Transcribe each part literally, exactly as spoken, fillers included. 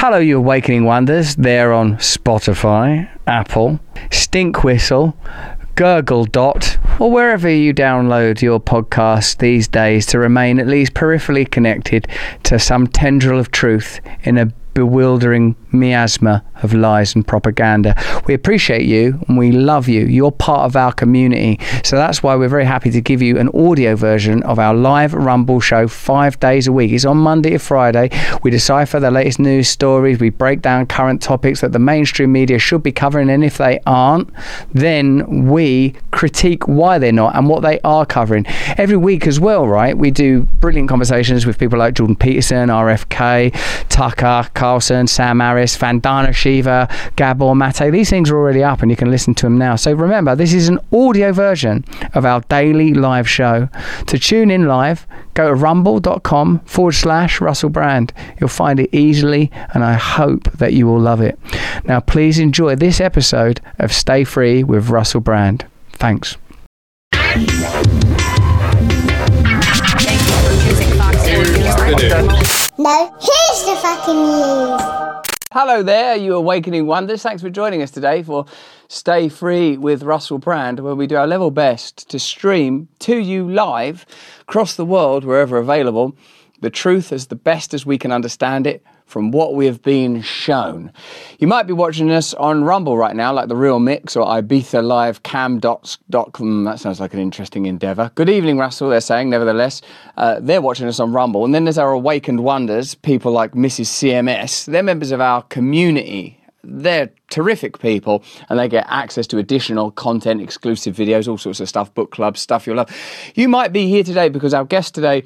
Hello, you Awakening Wonders. They're on Spotify, Apple, Stink Whistle, Gurgle Dot, or wherever you download your podcast these days to remain at least peripherally connected to some tendril of truth in a bewildering miasma of lies and propaganda. We appreciate you and we love you. You're part of our community. So that's why we're very happy to give you an audio version of our live Rumble show five days a week. It's on Monday to Friday. We decipher the latest news stories. We break down current topics that the mainstream media should be covering. And if they aren't, then we critique why they're not and what they are covering. Every week as well, right? We do brilliant conversations with people like Jordan Peterson, R F K, Tucker Carlson, Sam Harris, Vandana Shiva, Gabor Mate. These things are already up and you can listen to them now. So remember, this is an audio version of our daily live show. To tune in live, go to rumble.com forward slash Russell Brand. You'll find it easily and I hope that you will love it. Now, please enjoy this episode of Stay Free with Russell Brand. Thanks. No, here's the fucking news. Hello there, you Awakening Wonders. Thanks for joining us today for Stay Free with Russell Brand, where we do our level best to stream to you live across the world, wherever available, the truth as the best as we can understand it from what we have been shown. You might be watching us on Rumble right now, like The Real Mix or Ibiza Live Cam dot com. That sounds like an interesting endeavour. Good evening, Russell, they're saying, nevertheless. Uh, they're watching us on Rumble. And then there's our Awakened Wonders, people like Missus C M S. They're members of our community. They're terrific people and they get access to additional content, exclusive videos, all sorts of stuff, book clubs, stuff you'll love. You might be here today because our guest today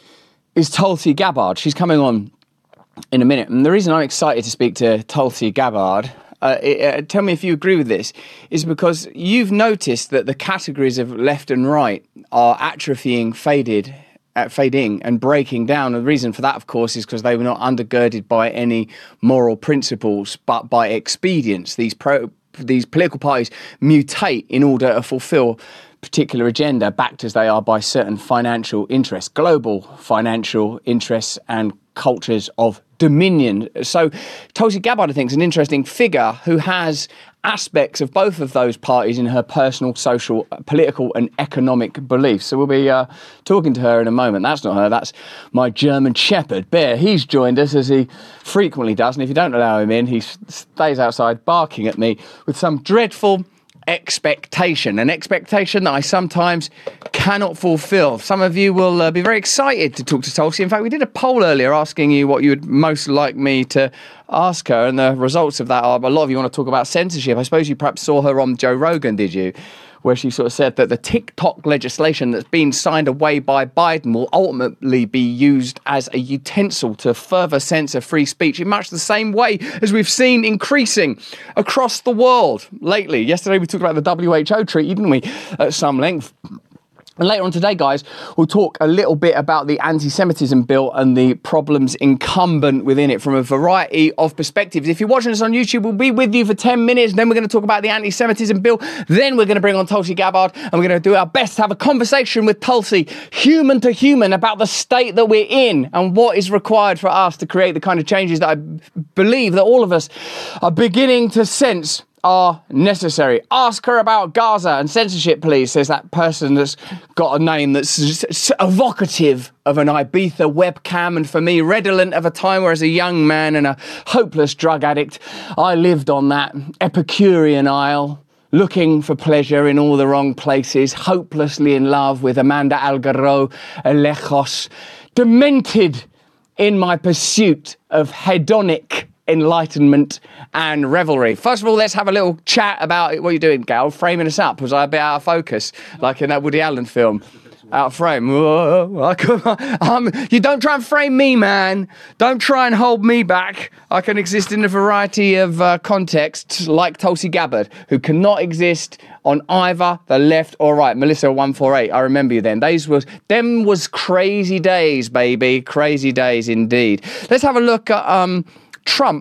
is Tulsi Gabbard. She's coming on in a minute. And the reason I'm excited to speak to Tulsi Gabbard, uh, it, uh, tell me if you agree with this, is because you've noticed that the categories of left and right are atrophying, faded, uh, fading and breaking down. And the reason for that, of course, is because they were not undergirded by any moral principles, but by expedience. These pro, these political parties mutate in order to fulfill particular agenda, backed as they are by certain financial interests, global financial interests and cultures of dominion. So Tulsi Gabbard, I think, is an interesting figure who has aspects of both of those parties in her personal, social, political and economic beliefs. So we'll be uh, talking to her in a moment. That's not her, that's my German Shepherd, Bear. He's joined us, as he frequently does, and if you don't allow him in, he stays outside barking at me with some dreadful expectation, an expectation that I sometimes cannot fulfill. Some of you will uh, be very excited to talk to Tulsi. In fact, we did a poll earlier asking you what you would most like me to ask her, and the results of that are a lot of you want to talk about censorship. I suppose you perhaps saw her on Joe Rogan, did you? Where she sort of said that the TikTok legislation that's been signed away by Biden will ultimately be used as a utensil to further censor free speech in much the same way as we've seen increasing across the world lately. Yesterday we talked about the W H O treaty, didn't we, at some length. And later on today, guys, we'll talk a little bit about the anti-Semitism bill and the problems incumbent within it from a variety of perspectives. If you're watching us on YouTube, we'll be with you for ten minutes. Then we're going to talk about the anti-Semitism bill. Then we're going to bring on Tulsi Gabbard and we're going to do our best to have a conversation with Tulsi, human to human, about the state that we're in and what is required for us to create the kind of changes that I believe that all of us are beginning to sense are necessary. Ask her about Gaza and censorship, please, says that person that's got a name that's evocative of an Ibiza webcam, and for me, redolent of a time where as a young man and a hopeless drug addict, I lived on that Epicurean isle, looking for pleasure in all the wrong places, hopelessly in love with Amanda Algaro Alejos, demented in my pursuit of hedonic enlightenment and revelry. First of all, let's have a little chat about what you're doing, Gal. Framing us up. Was I a bit out of focus, like in that Woody Allen film? Out of frame. Whoa, um, you don't try and frame me, man. Don't try and hold me back. I can exist in a variety of uh, contexts, like Tulsi Gabbard, who cannot exist on either the left or right. Melissa one four eight, I remember you then. These was, them was crazy days, baby. Crazy days indeed. Let's have a look at um, Trump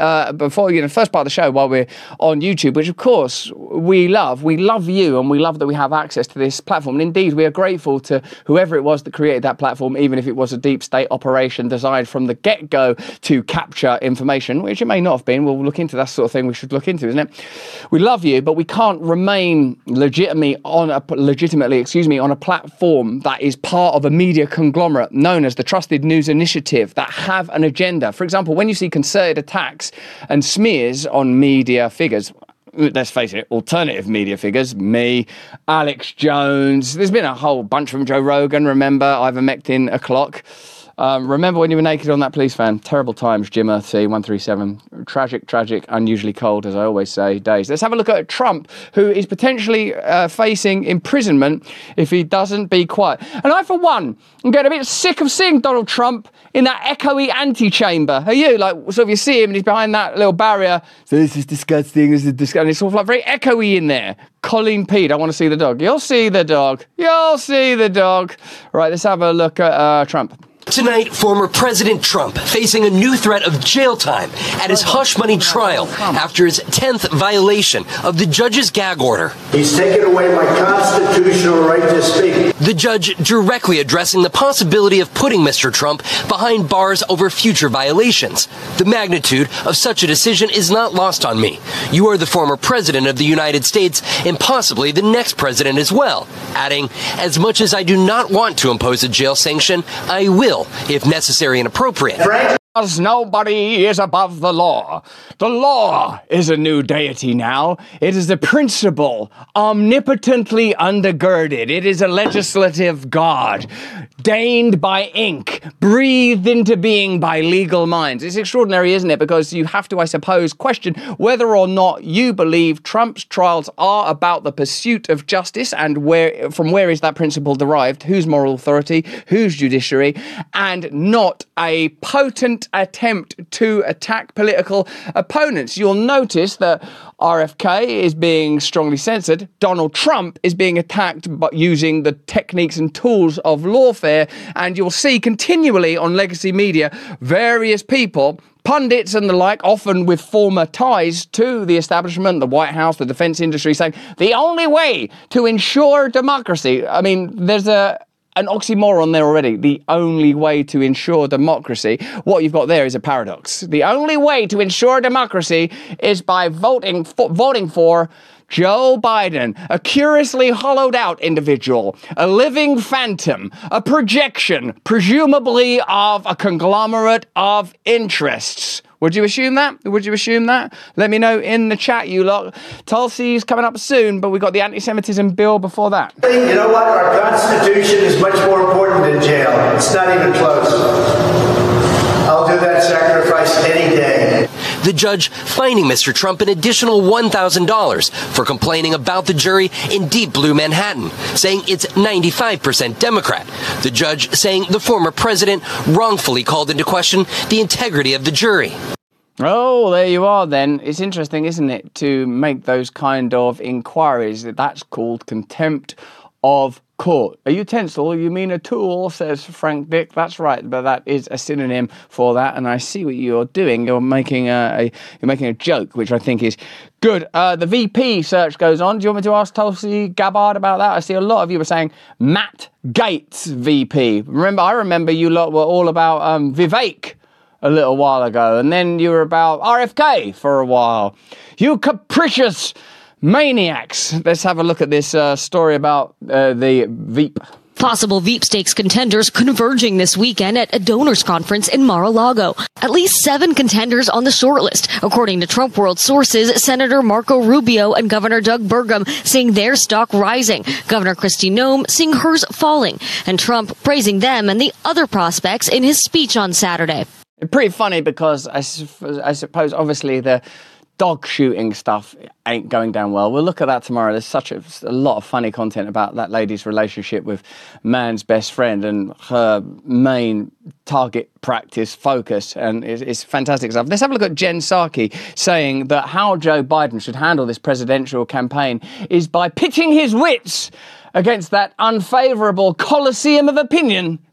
uh, before, you know, first part of the show while we're on YouTube, which of course we love. We love you and we love that we have access to this platform. And indeed, we are grateful to whoever it was that created that platform, even if it was a deep state operation designed from the get-go to capture information, which it may not have been. We'll look into that sort of thing we should look into, isn't it? We love you, but we can't remain legitimately on a, legitimately, excuse me, on a platform that is part of a media conglomerate known as the Trusted News Initiative that have an agenda. For example, when you see concerted attacks and smears on media figures, let's face it, alternative media figures, me, Alex Jones, there's been a whole bunch from Joe Rogan, remember, ivermectin o'clock. Um, remember when you were naked on that police van? Terrible times, Jim Earthsea, one three seven. Tragic, tragic, unusually cold, as I always say, days. Let's have a look at Trump, who is potentially uh, facing imprisonment if he doesn't be quiet. And I, for one, am getting a bit sick of seeing Donald Trump in that echoey antechamber. Are you? Like, sort of you see him and he's behind that little barrier. So this is disgusting, this is disgusting. It's sort of like very echoey in there. Colleen Pede, I want to see the dog. You'll see the dog. You'll see the dog. Right, let's have a look at uh, Trump. Tonight, former President Trump facing a new threat of jail time at his hush money trial after his tenth violation of the judge's gag order. He's taken away my constitutional right to speak. The judge directly addressing the possibility of putting Mister Trump behind bars over future violations. The magnitude of such a decision is not lost on me. You are the former president of the United States and possibly the next president as well. Adding, as much as I do not want to impose a jail sanction, I will if necessary and appropriate. Because nobody is above the law. The law is a new deity now. It is a principle omnipotently undergirded. It is a legislative god, deigned by ink, breathed into being by legal minds. It's extraordinary, isn't it? Because you have to, I suppose, question whether or not you believe Trump's trials are about the pursuit of justice and where, from where is that principle derived, whose moral authority, whose judiciary, and not a potent attempt to attack political opponents. You'll notice that R F K is being strongly censored. Donald Trump is being attacked but using the techniques and tools of lawfare. And you'll see continually on legacy media various people, pundits and the like, often with former ties to the establishment, the White House, the defense industry, saying the only way to ensure democracy. I mean, there's a an oxymoron there already. The only way to ensure democracy. What you've got there is a paradox. The only way to ensure democracy is by voting for, voting for Joe Biden, a curiously hollowed out individual, a living phantom, a projection, presumably of a conglomerate of interests. Would you assume that? Would you assume that? Let me know in the chat, you lot. Tulsi's coming up soon, but we've got the anti-Semitism bill before that. You know what? Our Constitution is much more important than jail. It's not even close. I'll do that sacrifice any day. The judge fining Mister Trump an additional one thousand dollars for complaining about the jury in Deep Blue Manhattan, saying it's ninety-five percent Democrat. The judge saying the former president wrongfully called into question the integrity of the jury. Oh, there you are then. It's interesting, isn't it, to make those kind of inquiries. That's called contempt of court. A utensil, you mean a tool, says Frank Dick. That's right, but that is a synonym for that, and I see what you're doing. You're making a, a you're making a joke, which I think is good. Uh, the V P search goes on. Do you want me to ask Tulsi Gabbard about that? I see a lot of you were saying Matt Gaetz V P. Remember, I remember you lot were all about um, Vivek a little while ago, and then you were about R F K for a while. You capricious maniacs. Let's have a look at this uh, story about uh, the Veep. Possible Veep stakes contenders converging this weekend at a donors conference in Mar-a-Lago. At least seven contenders on the shortlist, according to Trump World sources. Senator Marco Rubio and Governor Doug Burgum seeing their stock rising, Governor Kristi Noem seeing hers falling, and Trump praising them and the other prospects in his speech on Saturday. Pretty funny because I, I suppose obviously the dog shooting stuff ain't going down well. We'll look at that tomorrow. There's such a, a lot of funny content about that lady's relationship with man's best friend and her main target practice focus, and it's, it's fantastic stuff. Let's have a look at Jen Psaki saying that how Joe Biden should handle this presidential campaign is by pitching his wits against that unfavourable coliseum of opinion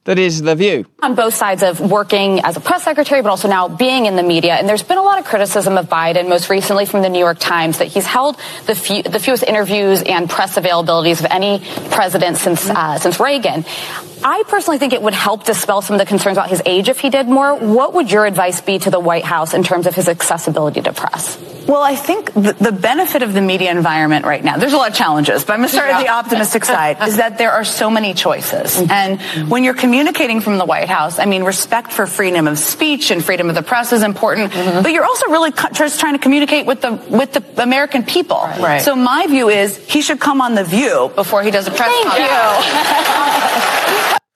that is The View. On both sides of working as a press secretary, but also now being in the media. And there's been a lot of criticism of Biden, most recently from the New York Times, that he's held the, few, the fewest interviews and press availabilities of any president since uh, since Reagan. I personally think it would help dispel some of the concerns about his age if he did more. What would your advice be to the White House in terms of his accessibility to press? Well, I think the, the benefit of the media environment right now, there's a lot of challenges, but I'm going to start yeah. at the optimistic side, is that there are so many choices. Mm-hmm. And mm-hmm. when you're communicating from the White House, I mean, respect for freedom of speech and freedom of the press is important, mm-hmm. but you're also really co- just trying to communicate with the with the American people. Right. Right. So my view is he should come on The View before he does a press conference. Thank you.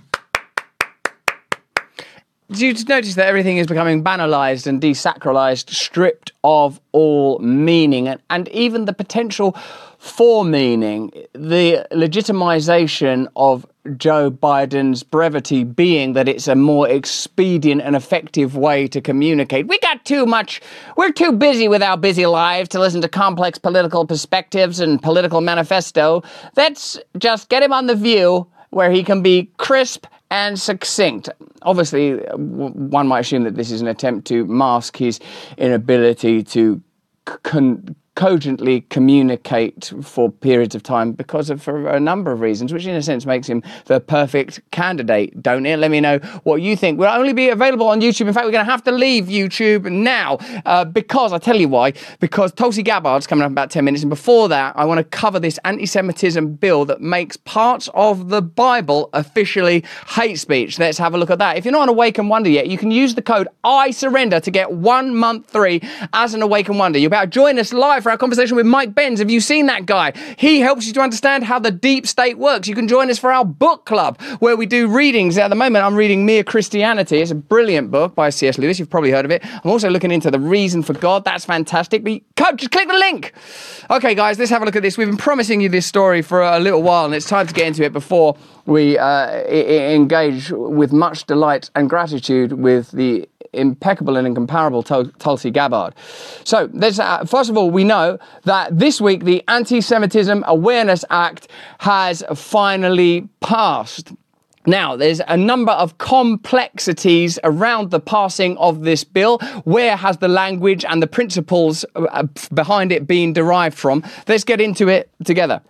Do you notice that everything is becoming banalised and desacralised, stripped of all meaning, and, and even the potential for meaning? The legitimisation of Joe Biden's brevity being that it's a more expedient and effective way to communicate. We got too much, we're too busy with our busy lives to listen to complex political perspectives and political manifesto. Let's just get him on The View where he can be crisp and succinct. Obviously, one might assume that this is an attempt to mask his inability to con- cogently communicate for periods of time because of for a number of reasons, which in a sense makes him the perfect candidate, don't it? Let me know what you think. We'll only be available on YouTube. In fact, we're going to have to leave YouTube now uh, because, I'll tell you why, because Tulsi Gabbard's coming up in about ten minutes. And before that, I want to cover this anti-Semitism bill that makes parts of the Bible officially hate speech. Let's have a look at that. If you're not on Awaken Wonder yet, you can use the code I surrender to get one month free as an Awaken Wonder. You're about to join us live for our conversation with Mike Benz. Have you seen that guy? He helps you to understand how the deep state works. You can join us for our book club where we do readings. At the moment, I'm reading Mere Christianity. It's a brilliant book by C S Lewis. You've probably heard of it. I'm also looking into The Reason for God. That's fantastic. But you, just click the link. Okay, guys, let's have a look at this. We've been promising you this story for a little while, and it's time to get into it before we uh, engage with much delight and gratitude with the impeccable and incomparable Tul- Tulsi Gabbard. So, there's, uh, first of all, we know that this week the Anti-Semitism Awareness Act has finally passed. Now, there's a number of complexities around the passing of this bill. Where has the language and the principles behind it been derived from? Let's get into it together.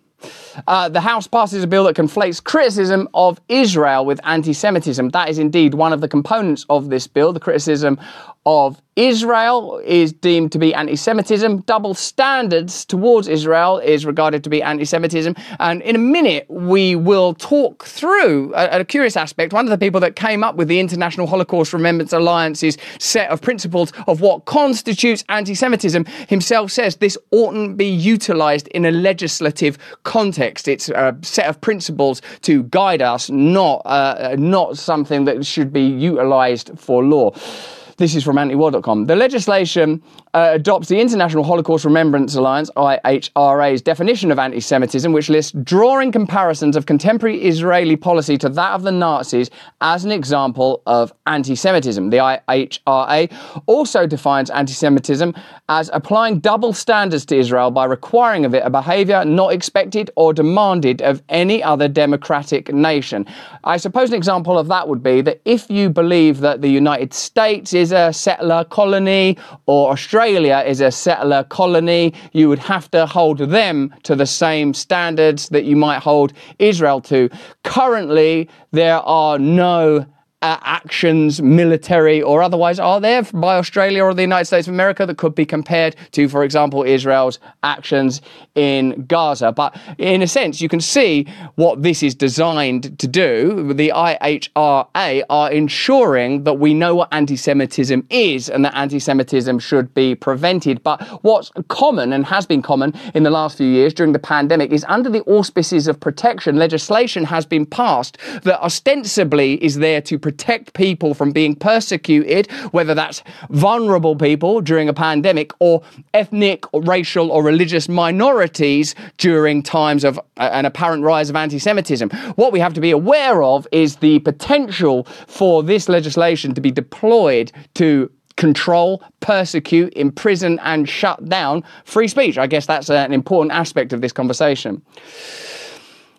Uh, the House passes a bill that conflates criticism of Israel with anti-Semitism. That is indeed one of the components of this bill. The criticism of Israel is deemed to be anti-Semitism. Double standards towards Israel is regarded to be anti-Semitism. And in a minute, we will talk through a, a curious aspect. One of the people that came up with the International Holocaust Remembrance Alliance's set of principles of what constitutes anti-Semitism himself says this oughtn't be utilised in a legislative context. It's a set of principles to guide us, not, uh, not something that should be utilised for law. This is from anti war dot com. The legislation uh, adopts the International Holocaust Remembrance Alliance, I H R A's definition of anti-Semitism, which lists drawing comparisons of contemporary Israeli policy to that of the Nazis as an example of anti-Semitism. The I H R A also defines anti-Semitism as applying double standards to Israel by requiring of it a behaviour not expected or demanded of any other democratic nation. I suppose an example of that would be that if you believe that the United States is a settler colony or Australia is a settler colony, you would have to hold them to the same standards that you might hold Israel to. Currently, there are no Uh, actions, military or otherwise, are there by Australia or the United States of America that could be compared to, for example, Israel's actions in Gaza. But in a sense, you can see what this is designed to do. The I H R A are ensuring that we know what anti-Semitism is and that anti-Semitism should be prevented. But what's common and has been common in the last few years during the pandemic is under the auspices of protection, legislation has been passed that ostensibly is there to protect people from being persecuted, whether that's vulnerable people during a pandemic or ethnic or racial or religious minorities during times of an apparent rise of anti-Semitism. What we have to be aware of is the potential for this legislation to be deployed to control, persecute, imprison and shut down free speech. I guess that's an important aspect of this conversation.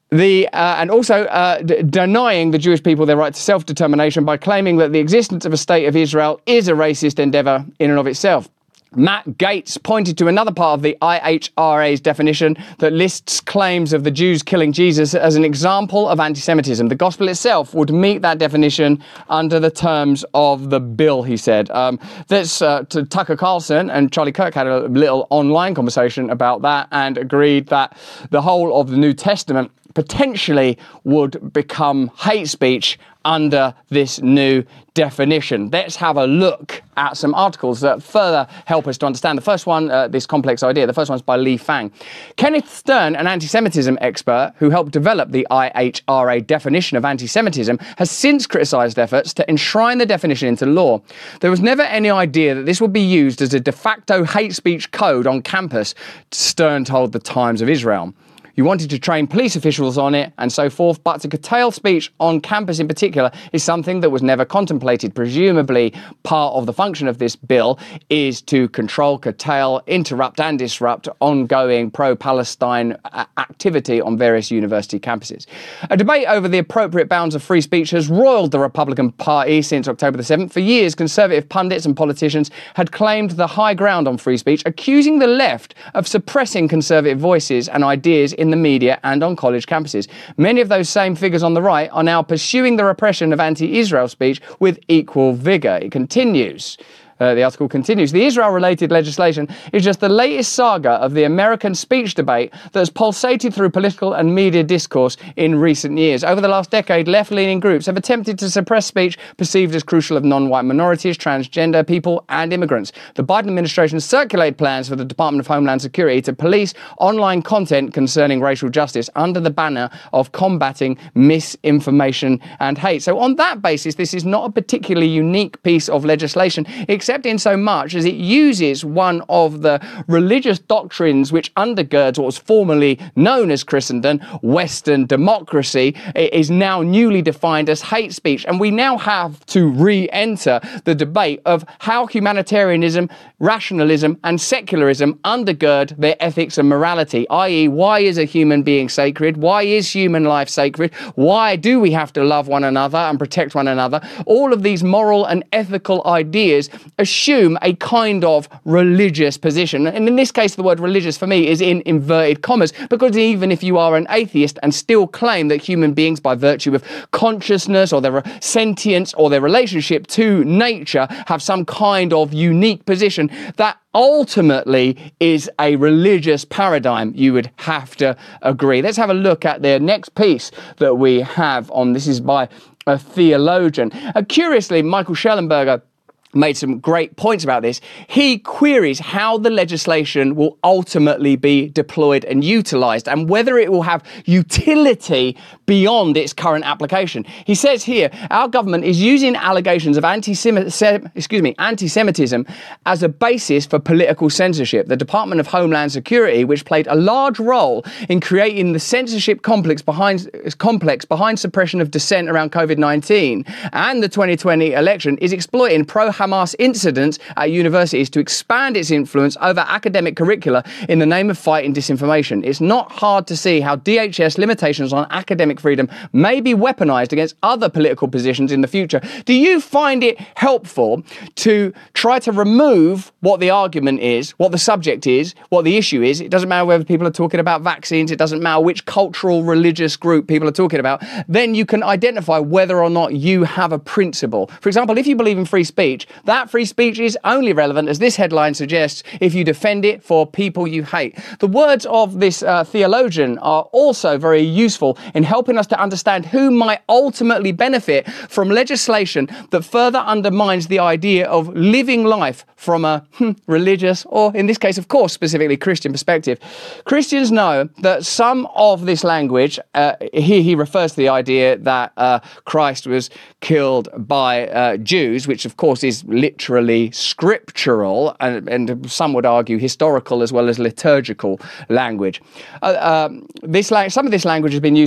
The uh, and also uh, d- denying the Jewish people their right to self-determination by claiming that the existence of a state of Israel is a racist endeavour in and of itself. Matt Gaetz pointed to another part of the I H R A's definition that lists claims of the Jews killing Jesus as an example of anti-Semitism. The gospel itself would meet that definition under the terms of the bill, he said. Um, that's uh, to Tucker Carlson and Charlie Kirk had a little online conversation about that and agreed that the whole of the New Testament potentially would become hate speech under this new definition. Let's have a look at some articles that further help us to understand. The first one, uh, this complex idea, the first one's by Lee Fang. Kenneth Stern, an anti-Semitism expert who helped develop the I H R A definition of anti-Semitism, has since criticised efforts to enshrine the definition into law. There was never any idea that this would be used as a de facto hate speech code on campus, Stern told the Times of Israel. You wanted to train police officials on it and so forth, but to curtail speech on campus in particular is something that was never contemplated. Presumably, part of the function of this bill is to control, curtail, interrupt and disrupt ongoing pro-Palestine activity on various university campuses. A debate over the appropriate bounds of free speech has roiled the Republican Party since October the seventh. For years, conservative pundits and politicians had claimed the high ground on free speech, accusing the left of suppressing conservative voices and ideas in the media and on college campuses. Many of those same figures on the right are now pursuing the repression of anti-Israel speech with equal vigour. It continues. Uh, the article continues. The Israel-related legislation is just the latest saga of the American speech debate that has pulsated through political and media discourse in recent years. Over the last decade, left-leaning groups have attempted to suppress speech perceived as crucial of non-white minorities, transgender people and immigrants. The Biden administration circulated plans for the Department of Homeland Security to police online content concerning racial justice under the banner of combating misinformation and hate. So on that basis, this is not a particularly unique piece of legislation, except in so much as it uses one of the religious doctrines which undergirds what was formerly known as Christendom, Western democracy. It is now newly defined as hate speech. And we now have to re-enter the debate of how humanitarianism, rationalism and secularism undergird their ethics and morality, that is, why is a human being sacred? Why is human life sacred? Why do we have to love one another and protect one another? All of these moral and ethical ideas assume a kind of religious position. And in this case, the word religious for me is in inverted commas, because even if you are an atheist and still claim that human beings, by virtue of consciousness or their sentience or their relationship to nature, have some kind of unique position, that ultimately is a religious paradigm, you would have to agree. Let's have a look at the next piece that we have on. This is by a theologian. Uh, curiously, Michael Shellenberger made some great points about this. He queries how the legislation will ultimately be deployed and utilised and whether it will have utility beyond its current application. He says here, our government is using allegations of anti-Semitism, excuse me, anti-Semitism as a basis for political censorship. The Department of Homeland Security, which played a large role in creating the censorship complex behind, complex behind suppression of dissent around COVID nineteen and the twenty twenty election, is exploiting pro Hamas incidents at universities to expand its influence over academic curricula in the name of fighting disinformation. It's not hard to see how D H S limitations on academic freedom may be weaponized against other political positions in the future. Do you find it helpful to try to remove what the argument is, what the subject is, what the issue is? It doesn't matter whether people are talking about vaccines, it doesn't matter which cultural, religious group people are talking about. Then you can identify whether or not you have a principle. For example, if you believe in free speech, that free speech is only relevant, as this headline suggests, if you defend it for people you hate. The words of this uh, theologian are also very useful in helping us to understand who might ultimately benefit from legislation that further undermines the idea of living life from a hmm, religious, or in this case, of course, specifically Christian perspective. Christians know that some of this language, uh, here he refers to the idea that uh, Christ was killed by uh, Jews, which of course is literally scriptural and, and some would argue historical as well as liturgical language. Uh, um, this la- some of this language has been used throughout history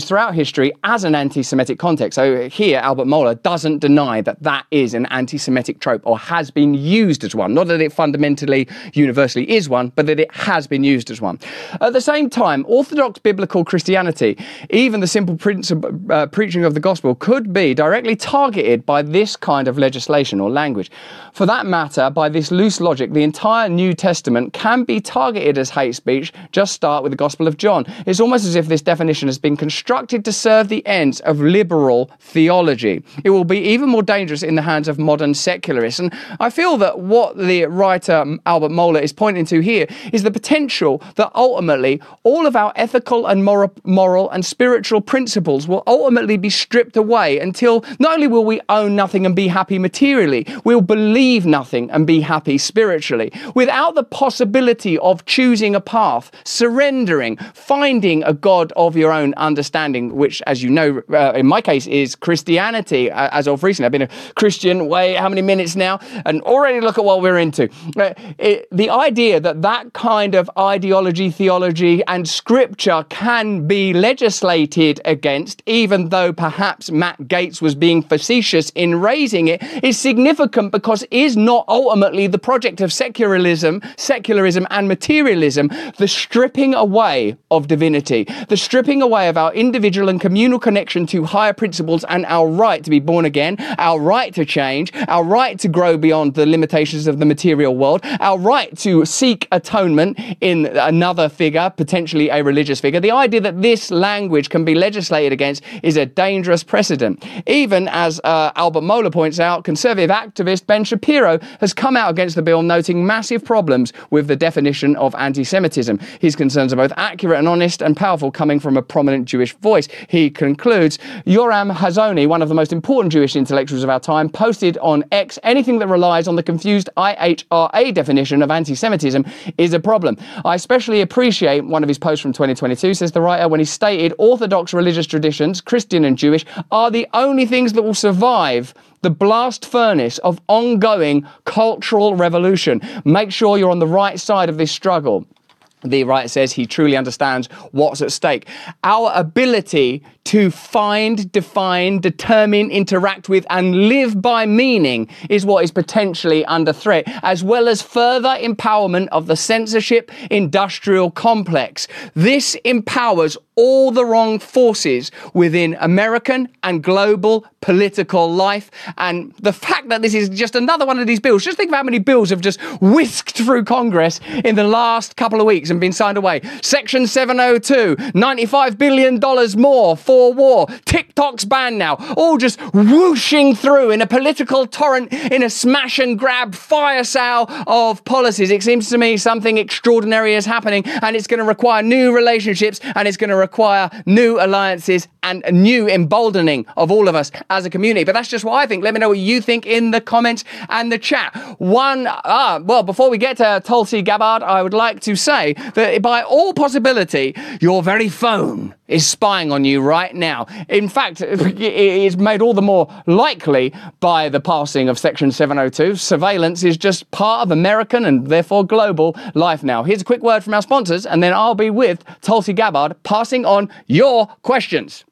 history as an anti-Semitic context. So here, Albert Mohler doesn't deny that that is an anti-Semitic trope or has been used as one. Not that it fundamentally, universally is one, but that it has been used as one. At the same time, Orthodox biblical Christianity, even the simple principle, uh, preaching of the gospel, could be directly targeted by this kind of legislation or language. For that matter, by this loose logic, the entire New Testament can be targeted as hate speech. Just start with the Gospel of John. It's almost as if this definition has been constructed to serve the ends of liberal theology. It will be even more dangerous in the hands of modern secularists. And I feel that what the writer Albert Mohler is pointing to here is the potential that ultimately all of our ethical and moral, moral and spiritual principles will ultimately be stripped away until not only will we own nothing and be happy materially, we'll believe nothing and be happy spiritually, without the possibility of choosing a path, surrendering, finding a God of your own understanding, which, as you know, uh, in my case, is Christianity. Uh, as of recently, I've been a Christian, wait, how many minutes now? And already look at what we're into. Uh, it, the idea that that kind of ideology, theology, and scripture can be legislated against, even though perhaps Matt Gaetz was being facetious in raising it, is significant because is not ultimately the project of secularism, secularism and materialism, the stripping away of divinity, the stripping away of our individual and communal connection to higher principles and our right to be born again, our right to change, our right to grow beyond the limitations of the material world, our right to seek atonement in another figure, potentially a religious figure. The idea that this language can be legislated against is a dangerous precedent. Even as uh, Albert Mohler points out, conservative activist Ben Shapiro has come out against the bill, noting massive problems with the definition of anti-Semitism. His concerns are both accurate and honest and powerful, coming from a prominent Jewish voice. He concludes, Yoram Hazony, one of the most important Jewish intellectuals of our time, posted on X, anything that relies on the confused I H R A definition of anti-Semitism is a problem. I especially appreciate one of his posts from twenty twenty-two, says the writer, when he stated Orthodox religious traditions, Christian and Jewish, are the only things that will survive the blast furnace of ongoing cultural revolution. Make sure you're on the right side of this struggle. The writer says he truly understands what's at stake. Our ability to find, define, determine, interact with, and live by meaning is what is potentially under threat, as well as further empowerment of the censorship industrial complex. This empowers all the wrong forces within American and global political life. And the fact that this is just another one of these bills, just think of how many bills have just whisked through Congress in the last couple of weeks and been signed away. Section seven oh two, ninety-five billion dollars more for war. TikTok's banned now. All just whooshing through in a political torrent, in a smash and grab fire sale of policies. It seems to me something extraordinary is happening, and it's going to require new relationships, and it's going to require new alliances and a new emboldening of all of us as a community. But that's just what I think. Let me know what you think in the comments and the chat. One, ah, well, before we get to Tulsi Gabbard, I would like to say that by all possibility, your very phone is spying on you right now. In fact, it is made all the more likely by the passing of Section seven oh two. Surveillance is just part of American and therefore global life now. Here's a quick word from our sponsors, and then I'll be with Tulsi Gabbard passing on your questions.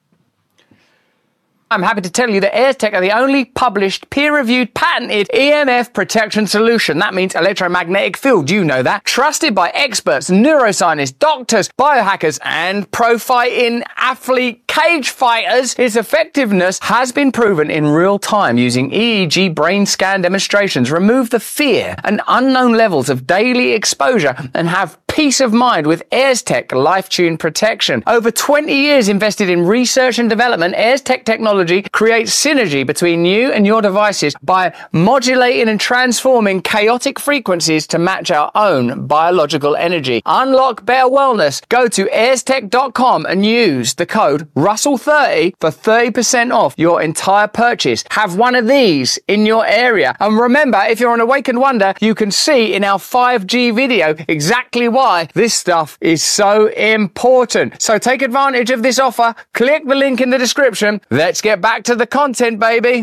I'm happy to tell you that AirsTech are the only published, peer-reviewed, patented E M F protection solution. That means electromagnetic field, you know that. Trusted by experts, neuroscientists, doctors, biohackers, and pro-fighting athlete cage fighters. Its effectiveness has been proven in real time using E E G brain scan demonstrations. Remove the fear and unknown levels of daily exposure and have peace of mind with AirsTech LifeTune protection. Over twenty years invested in research and development, AirsTech technology creates synergy between you and your devices by modulating and transforming chaotic frequencies to match our own biological energy. Unlock better wellness. Go to airstech dot com and use the code Russell thirty for thirty percent off your entire purchase. Have one of these in your area. And remember, if you're an Awakened Wonder, you can see in our five G video exactly why this stuff is so important. So take advantage of this offer. Click the link in the description. Let's get back to the content, baby.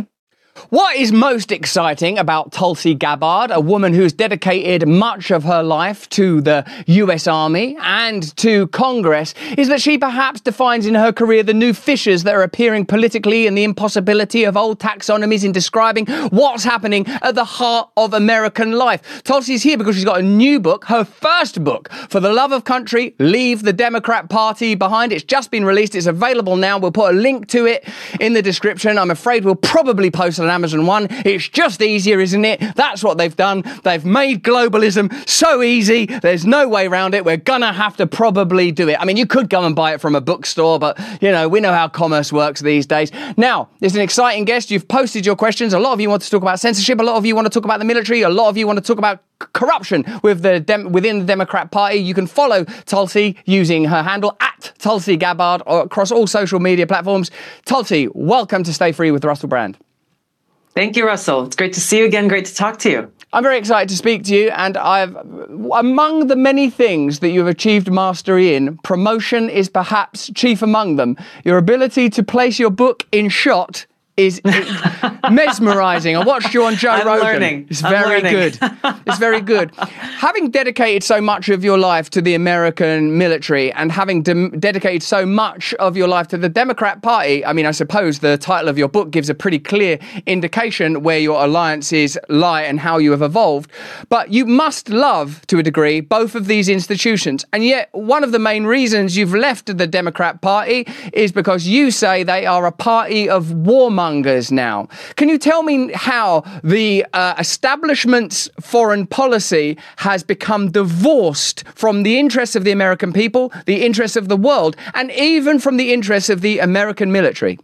What is most exciting about Tulsi Gabbard, a woman who's dedicated much of her life to the U S Army and to Congress, is that she perhaps defines in her career the new fissures that are appearing politically and the impossibility of old taxonomies in describing what's happening at the heart of American life. Tulsi's here because she's got a new book, her first book, For the Love of Country, Leave the Democrat Party Behind. It's just been released. It's available now. We'll put a link to it in the description. I'm afraid we'll probably post an Amazon one. It's just easier, isn't it? That's what they've done. They've made globalism so easy. There's no way around it. We're gonna have to probably do it. I mean, you could go and buy it from a bookstore, but, you know, we know how commerce works these days. Now, there's an exciting guest. You've posted your questions. A lot of you want to talk about censorship. A lot of you want to talk about the military. A lot of you want to talk about corruption with the dem- within the Democrat Party. You can follow Tulsi using her handle at Tulsi Gabbard or across all social media platforms. Tulsi, welcome to Stay Free with Russell Brand. Thank you, Russell. It's great to see you again. Great to talk to you. I'm very excited to speak to you, and I've, among the many things that you've achieved mastery in, promotion is perhaps chief among them. Your ability to place your book in shot is mesmerizing. I watched you on Joe I'm Rogan. Learning. It's I'm very learning. good. It's very good. Having dedicated so much of your life to the American military and having de- dedicated so much of your life to the Democrat Party, I mean, I suppose the title of your book gives a pretty clear indication where your alliances lie and how you have evolved. But you must love, to a degree, both of these institutions. And yet, one of the main reasons you've left the Democrat Party is because you say they are a party of warmongers now. Can you tell me how the uh, establishment's foreign policy has become divorced from the interests of the American people, the interests of the world, and even from the interests of the American military?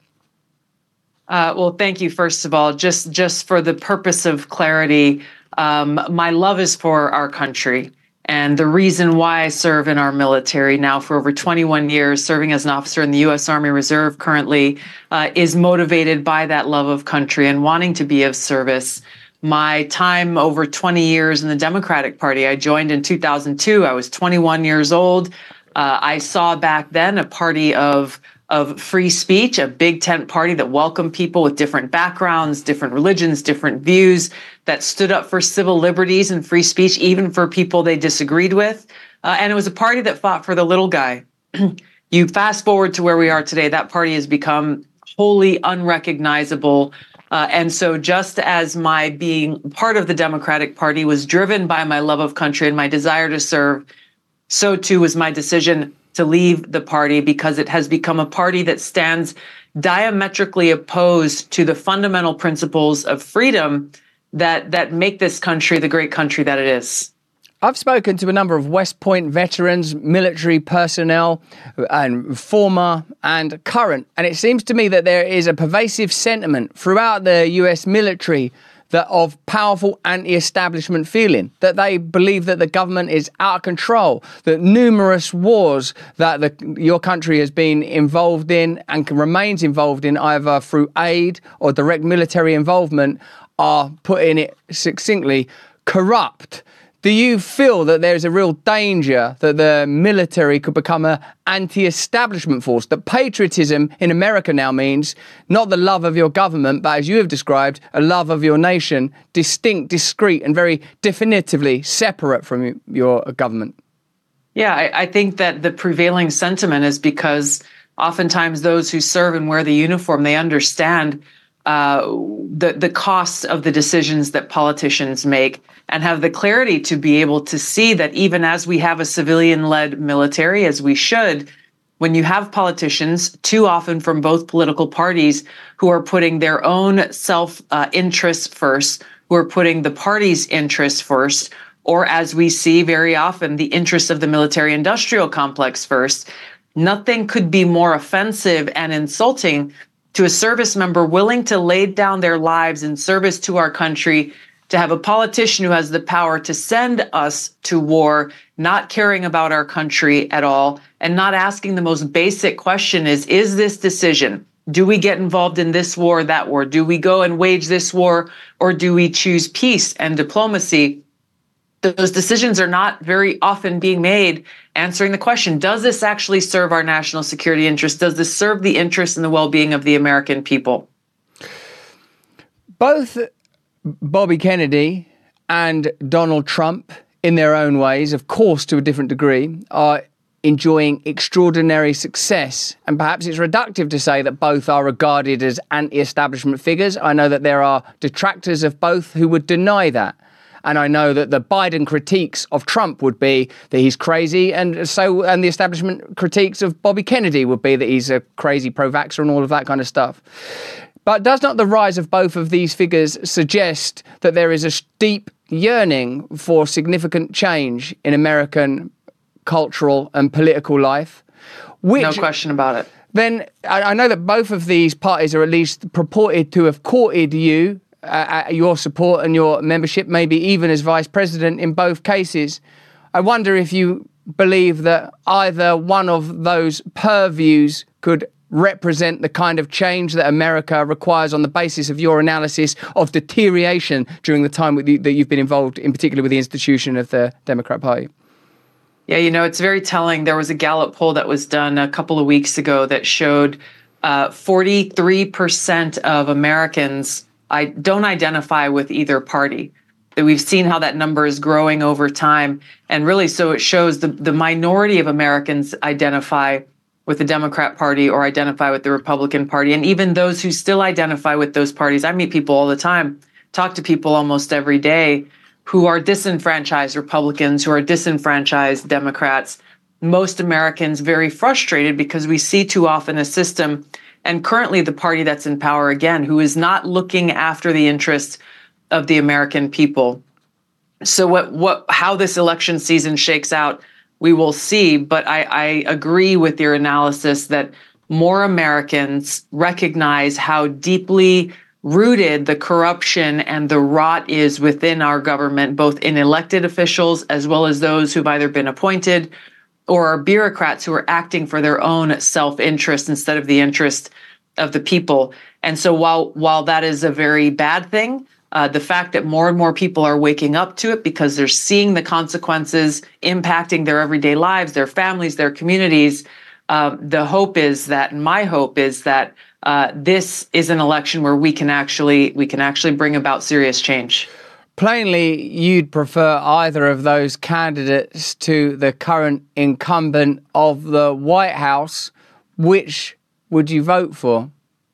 Uh, well, thank you, first of all. Just, just for the purpose of clarity, um, my love is for our country. And the reason why I serve in our military now for over twenty-one years, serving as an officer in the U S Army Reserve currently, uh, is motivated by that love of country and wanting to be of service. My time over twenty years in the Democratic Party, I joined in two thousand two. I was twenty-one years old. Uh, I saw back then a party of of free speech, a big tent party that welcomed people with different backgrounds, different religions, different views, that stood up for civil liberties and free speech, even for people they disagreed with. Uh, and it was a party that fought for the little guy. You fast forward to where we are today, that party has become wholly unrecognizable. Uh, and so just as my being part of the Democratic Party was driven by my love of country and my desire to serve, so too was my decision to leave the party, because it has become a party that stands diametrically opposed to the fundamental principles of freedom that that make this country the great country that it is. I've spoken to a number of West Point veterans, military personnel, and former and current, and it seems to me that there is a pervasive sentiment throughout the U S military that of powerful anti-establishment feeling, that they believe that the government is out of control, that numerous wars that the, your country has been involved in and remains involved in either through aid or direct military involvement are, putting it succinctly, corrupt. Do you feel that there's a real danger that the military could become an anti-establishment force? That patriotism in America now means not the love of your government, but as you have described, a love of your nation, distinct, discrete, and very definitively separate from your government. Yeah, I, I think that the prevailing sentiment is because oftentimes those who serve and wear the uniform, they understand uh, the, the costs of the decisions that politicians make, and have the clarity to be able to see that even as we have a civilian-led military, as we should, when you have politicians, too often from both political parties, who are putting their own self-interest uh, first, who are putting the party's interests first, or as we see very often, the interests of the military-industrial complex first, nothing could be more offensive and insulting to a service member willing to lay down their lives in service to our country, to have a politician who has the power to send us to war, not caring about our country at all, and not asking the most basic question is, is this decision, do we get involved in this war or that war? Do we go and wage this war, or do we choose peace and diplomacy? Those decisions are not very often being made answering the question, does this actually serve our national security interests? Does this serve the interests and the well-being of the American people? both Bobby Kennedy and Donald Trump, in their own ways, of course, to a different degree, are enjoying extraordinary success. And perhaps it's reductive to say that both are regarded as anti-establishment figures. I know that there are detractors of both who would deny that. And I know that the Biden critiques of Trump would be that he's crazy, and so and the establishment critiques of Bobby Kennedy would be that he's a crazy pro-vaxxer and all of that kind of stuff. But does not the rise of both of these figures suggest that there is a deep yearning for significant change in American cultural and political life? Which, no question about it. Then I know that both of these parties are at least purported to have courted you, uh, your support and your membership, maybe even as vice president in both cases. I wonder if you believe that either one of those purviews could represent the kind of change that America requires on the basis of your analysis of deterioration during the time with you, that you've been involved, in particular with the institution of the Democrat Party. Yeah, you know, it's very telling. There was a Gallup poll that was done a couple of weeks ago that showed uh, forty-three percent of Americans I don't identify with either party. That we've seen how that number is growing over time. And really, so it shows the, the minority of Americans identify with the Democrat Party or identify with the Republican Party. And even those who still identify with those parties, I meet people all the time, talk to people almost every day who are disenfranchised Republicans, who are disenfranchised Democrats. Most Americans very frustrated because we see too often a system, and currently the party that's in power again, who is not looking after the interests of the American people. So what, what, how this election season shakes out, we will see, but I, I agree with your analysis that more Americans recognize how deeply rooted the corruption and the rot is within our government, both in elected officials as well as those who've either been appointed or are bureaucrats who are acting for their own self-interest instead of the interest of the people. And so while while that is a very bad thing, Uh, the fact that more and more people are waking up to it because they're seeing the consequences impacting their everyday lives, their families, their communities. Uh, the hope is that, and my hope is that uh, this is an election where we can actually we can actually bring about serious change. Plainly, you'd prefer either of those candidates to the current incumbent of the White House. Which would you vote for?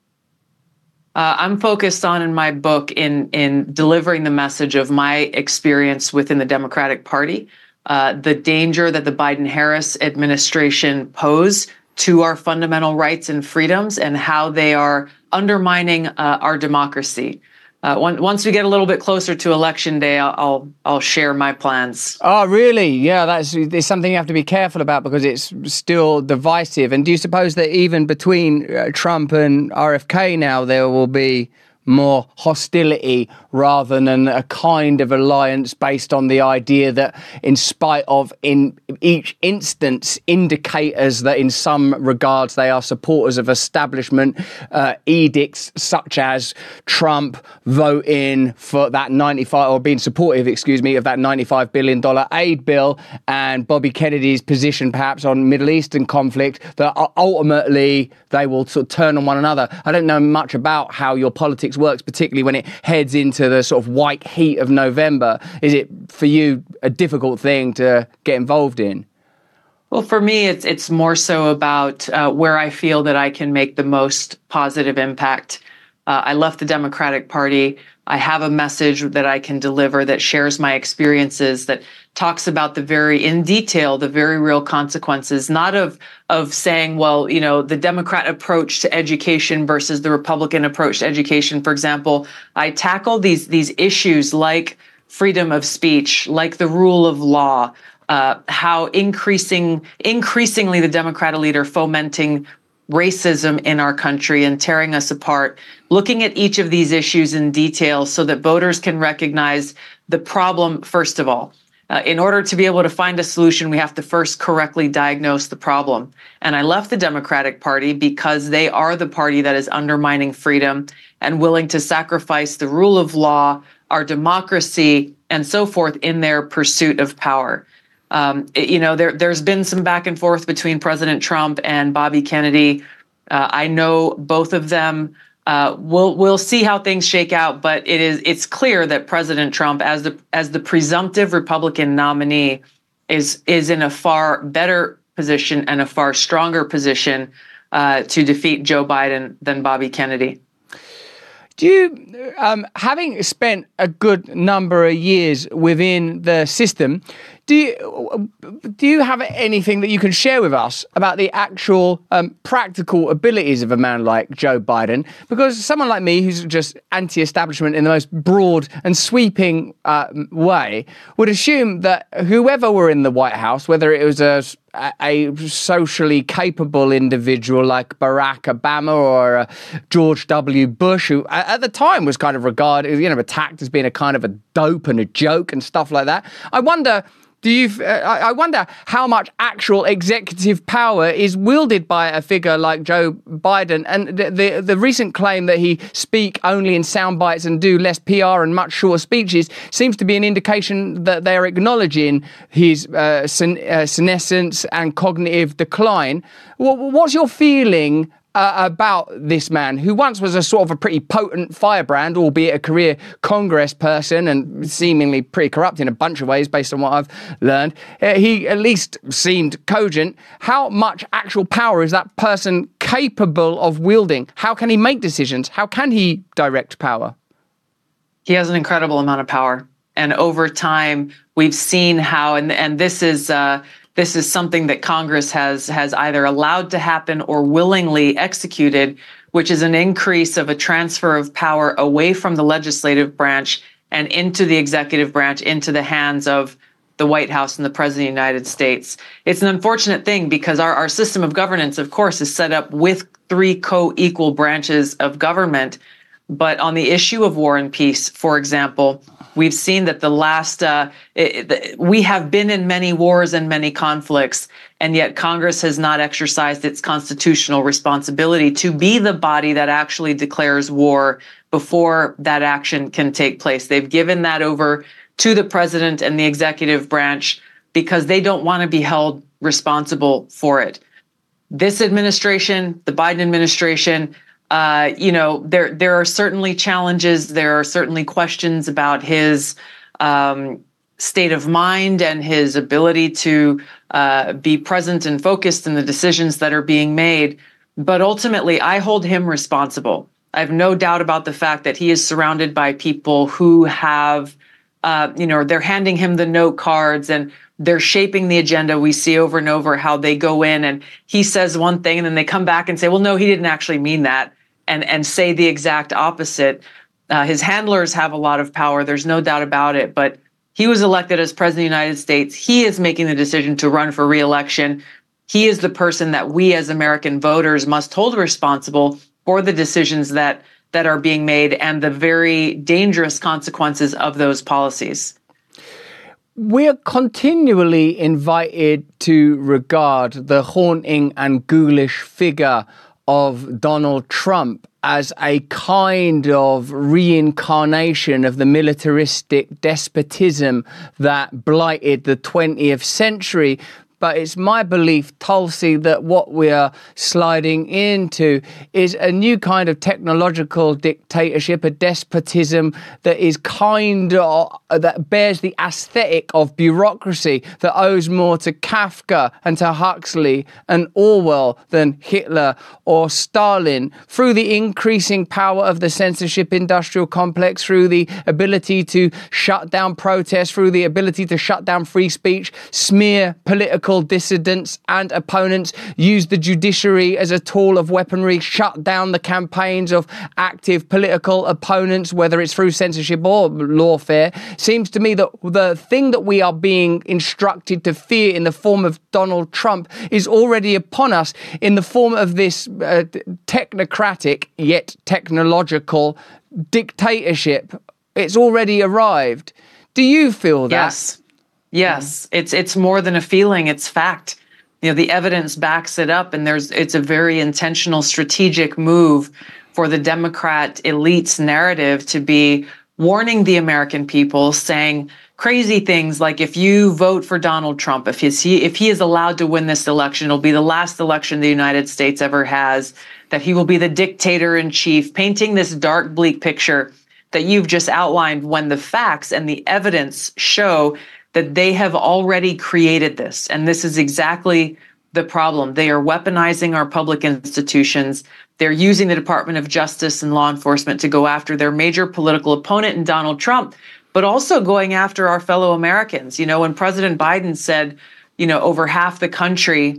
Uh, I'm focused on, in my book, in in delivering the message of my experience within the Democratic Party, uh, the danger that the Biden-Harris administration pose to our fundamental rights and freedoms, and how they are undermining uh, our democracy. Uh, one, once we get a little bit closer to Election Day, I'll, I'll I'll share my plans. Oh, really? Yeah, that's it's something you have to be careful about because it's still divisive. And do you suppose that even between uh, Trump and R F K now there will be more hostility rather than a kind of alliance based on the idea that, in spite of in each instance indicators that in some regards they are supporters of establishment uh, edicts, such as Trump voting for that ninety-five or being supportive, excuse me, of that ninety-five billion dollars aid bill, and Bobby Kennedy's position perhaps on Middle Eastern conflict, that ultimately they will sort of turn on one another. I don't know much about how your politics works, particularly when it heads into the sort of white heat of November. Is it for you a difficult thing to get involved in? Well, for me, it's it's more so about uh, where I feel that I can make the most positive impact. Uh, I left the Democratic Party. I have a message that I can deliver that shares my experiences, that talks about the very, in detail, the very real consequences, not of of saying, well, you know, the Democrat approach to education versus the Republican approach to education. For example, I tackle these these issues like freedom of speech, like the rule of law, uh, how increasing increasingly the Democrat elite are fomenting racism in our country and tearing us apart, looking at each of these issues in detail so that voters can recognize the problem, first of all. Uh, in order to be able to find a solution, we have to first correctly diagnose the problem. And I left the Democratic Party because they are the party that is undermining freedom and willing to sacrifice the rule of law, our democracy, and so forth in their pursuit of power. Um, it, you know, there, there's been some back and forth between President Trump and Bobby Kennedy. Uh, I know both of them Uh, we'll we'll see how things shake out, but it is it's clear that President Trump, as the as the presumptive Republican nominee, is is in a far better position and a far stronger position uh, to defeat Joe Biden than Bobby Kennedy. Do you, um, having spent a good number of years within the system, do you, do you have anything that you can share with us about the actual um, practical abilities of a man like Joe Biden? Because someone like me, who's just anti-establishment in the most broad and sweeping uh, way, would assume that whoever were in the White House, whether it was a a socially capable individual like Barack Obama or uh, George W. Bush, who at the time was kind of regarded, you know, attacked as being a kind of a dope and a joke and stuff like that. I wonder, do you? Uh, I wonder how much actual executive power is wielded by a figure like Joe Biden, and the the, the recent claim that he speak only in sound bites and do less P R and much shorter speeches seems to be an indication that they're acknowledging his uh, sen- uh, senescence and cognitive decline. What, what's your feeling Uh, about this man, who once was a sort of a pretty potent firebrand, albeit a career Congress person and seemingly pretty corrupt in a bunch of ways based on what I've learned? Uh, he at least seemed cogent. How much actual power is that person capable of wielding? How can he make decisions? How can he direct power? He has an incredible amount of power. And over time, we've seen how, and, and this is... Uh, This is something that Congress has has either allowed to happen or willingly executed, which is an increase of a transfer of power away from the legislative branch and into the executive branch, into the hands of the White House and the President of the United States. It's an unfortunate thing because our, our system of governance, of course, is set up with three co-equal branches of government. But on the issue of war and peace, for example, we've seen that the last, uh, it, the, we have been in many wars and many conflicts, and yet Congress has not exercised its constitutional responsibility to be the body that actually declares war before that action can take place. They've given that over to the president and the executive branch because they don't want to be held responsible for it. This administration, the Biden administration, Uh, you know, there there are certainly challenges. There are certainly questions about his um, state of mind and his ability to uh, be present and focused in the decisions that are being made. But ultimately, I hold him responsible. I have no doubt about the fact that he is surrounded by people who have, uh, you know, they're handing him the note cards and they're shaping the agenda. We see over and over how they go in and he says one thing and then they come back and say, well, no, he didn't actually mean that. And, and say the exact opposite. Uh, his handlers have a lot of power. There's no doubt about it. But he was elected as president of the United States. He is making the decision to run for re-election. He is the person that we as American voters must hold responsible for the decisions that, that are being made and the very dangerous consequences of those policies. We're continually invited to regard the haunting and ghoulish figure of Donald Trump as a kind of reincarnation of the militaristic despotism that blighted the twentieth century. But it's my belief, Tulsi, that what we are sliding into is a new kind of technological dictatorship, a despotism that is kind of, that bears the aesthetic of bureaucracy, that owes more to Kafka and to Huxley and Orwell than Hitler or Stalin, through the increasing power of the censorship industrial complex, through the ability to shut down protests, through the ability to shut down free speech, smear political dissidents and opponents, use the judiciary as a tool of weaponry, shut down the campaigns of active political opponents, whether it's through censorship or lawfare. Seems to me that the thing that we are being instructed to fear in the form of Donald Trump is already upon us in the form of this uh, technocratic yet technological dictatorship. It's already arrived. Do you feel that? Yes. Yes, it's it's more than a feeling, it's fact. You know, the evidence backs it up, and there's it's a very intentional strategic move for the Democrat elite's narrative to be warning the American people, saying crazy things like, if you vote for Donald Trump, if he's, he if he is allowed to win this election, it'll be the last election the United States ever has. that he will be the dictator in chief, painting this dark, bleak picture that you've just outlined, when the facts and the evidence show that they have already created this. And this is exactly the problem. They are weaponizing our public institutions. They're using the Department of Justice and law enforcement to go after their major political opponent in Donald Trump, but also going after our fellow Americans. You know, when President Biden said, you know, over half the country,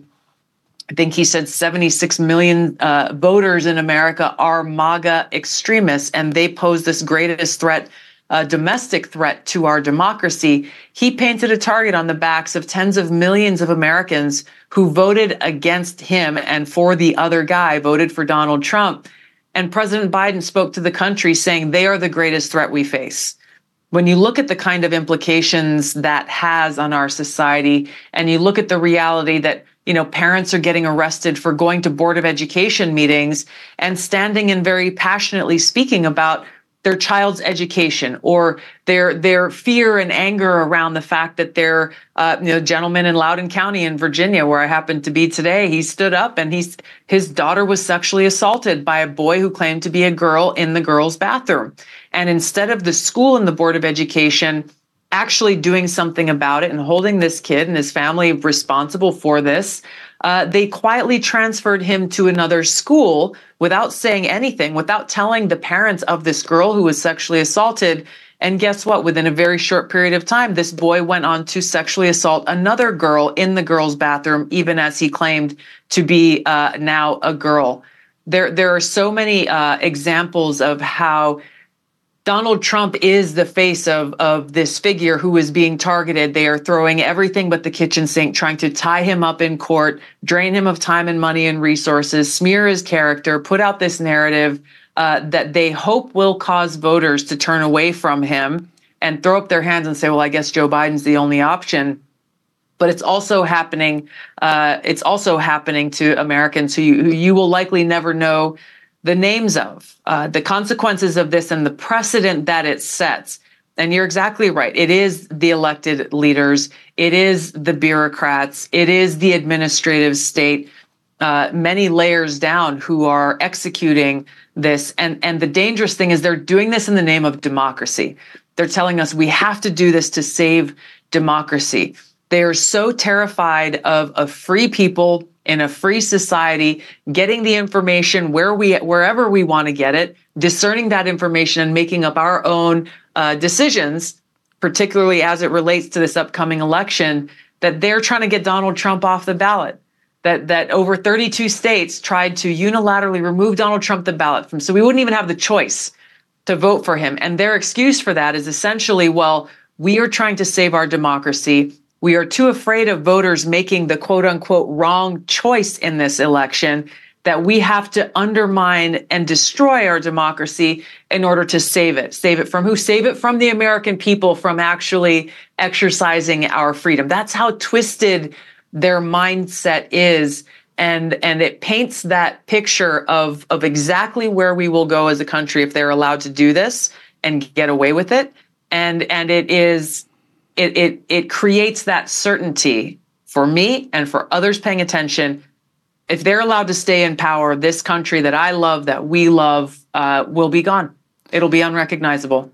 I think he said seventy-six million uh, voters in America are MAGA extremists, and they pose this greatest threat, uh, domestic threat to our democracy. He painted a target on the backs of tens of millions of Americans who voted against him and for the other guy, voted for Donald Trump. And President Biden spoke to the country saying they are the greatest threat we face. When you look at the kind of implications that has on our society, and you look at the reality that, you know, parents are getting arrested for going to Board of Education meetings and standing and very passionately speaking about their child's education, or their their fear and anger around the fact that their uh, you know, gentleman in Loudoun County in Virginia, where I happen to be today, he stood up and he's his daughter was sexually assaulted by a boy who claimed to be a girl in the girls' bathroom. And instead of the school and the Board of Education actually doing something about it and holding this kid and his family responsible for this, uh, they quietly transferred him to another school without saying anything, without telling the parents of this girl who was sexually assaulted. And guess what? Within a very short period of time, this boy went on to sexually assault another girl in the girls' bathroom, even as he claimed to be uh, now a girl. There, there are so many uh, examples of how Donald Trump is the face of, of this figure who is being targeted. They are throwing everything but the kitchen sink, trying to tie him up in court, drain him of time and money and resources, smear his character, put out this narrative uh, that they hope will cause voters to turn away from him and throw up their hands and say, well, I guess Joe Biden's the only option. But it's also happening. Uh, it's also happening to Americans who you, who you will likely never know the names of, uh, the consequences of this and the precedent that it sets. And you're exactly right. It is the elected leaders. It is the bureaucrats. It is the administrative state, uh, many layers down, who are executing this. And, and the dangerous thing is they're doing this in the name of democracy. They're telling us we have to do this to save democracy. They are so terrified of, of free people in a free society, getting the information where we, wherever we want to get it, discerning that information and making up our own uh, decisions, particularly as it relates to this upcoming election, that they're trying to get Donald Trump off the ballot. That that over thirty-two states tried to unilaterally remove Donald Trump the ballot from, so we wouldn't even have the choice to vote for him. And their excuse for that is essentially, well, we are trying to save our democracy. We are too afraid of voters making the quote unquote wrong choice in this election that we have to undermine and destroy our democracy in order to save it. Save it from who? Save it from the American people from actually exercising our freedom. That's how twisted their mindset is. And, and it paints that picture of, of exactly where we will go as a country if they're allowed to do this and get away with it. And, and it is, It, it it creates that certainty for me and for others paying attention. If they're allowed to stay in power, this country that I love, that we love, uh, will be gone. It'll be unrecognizable.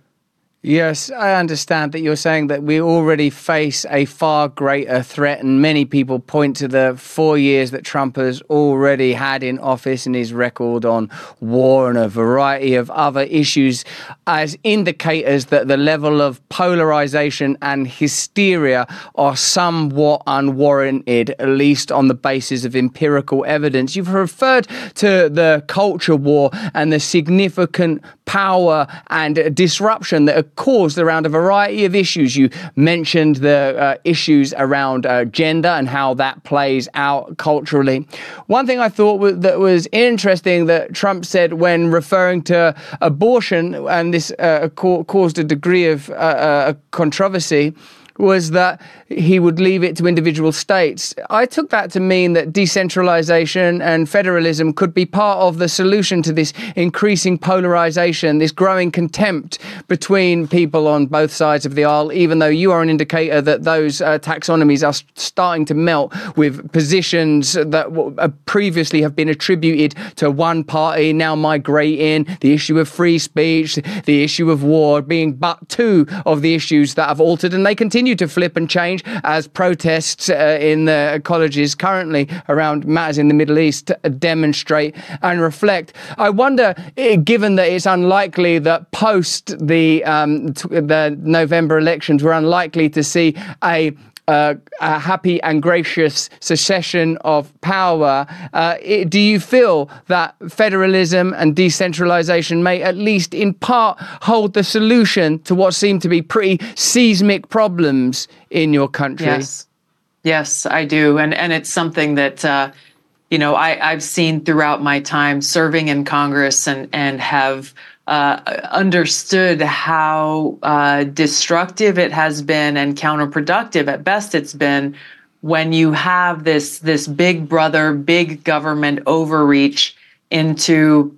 Yes, I understand that you're saying that we already face a far greater threat, and many people point to the four years that Trump has already had in office and his record on war and a variety of other issues as indicators that the level of polarization and hysteria are somewhat unwarranted, at least on the basis of empirical evidence. You've referred to the culture war and the significant power and disruption that are caused around a variety of issues. You mentioned the uh, issues around uh, gender and how that plays out culturally. One thing I thought was, that was interesting that Trump said when referring to abortion, and this uh, ca- caused a degree of uh, uh, controversy, was that he would leave it to individual states. I took that to mean that decentralization and federalism could be part of the solution to this increasing polarization, this growing contempt between people on both sides of the aisle, even though you are an indicator that those uh, taxonomies are starting to melt with positions that uh, previously have been attributed to one party now migrating, the issue of free speech, the issue of war being but two of the issues that have altered, and they continue to flip and change as protests uh, in the colleges currently around matters in the Middle East demonstrate and reflect. I wonder, given that it's unlikely that post the um, the November elections, we're unlikely to see a Uh, a happy and gracious succession of power. Uh, it, do you feel that federalism and decentralization may at least in part hold the solution to what seem to be pretty seismic problems in your country? Yes, yes, I do. And, and it's something that, uh, you know, I, I've seen throughout my time serving in Congress and, and have Uh, understood how uh, destructive it has been and counterproductive at best it's been when you have this this big brother, big government overreach into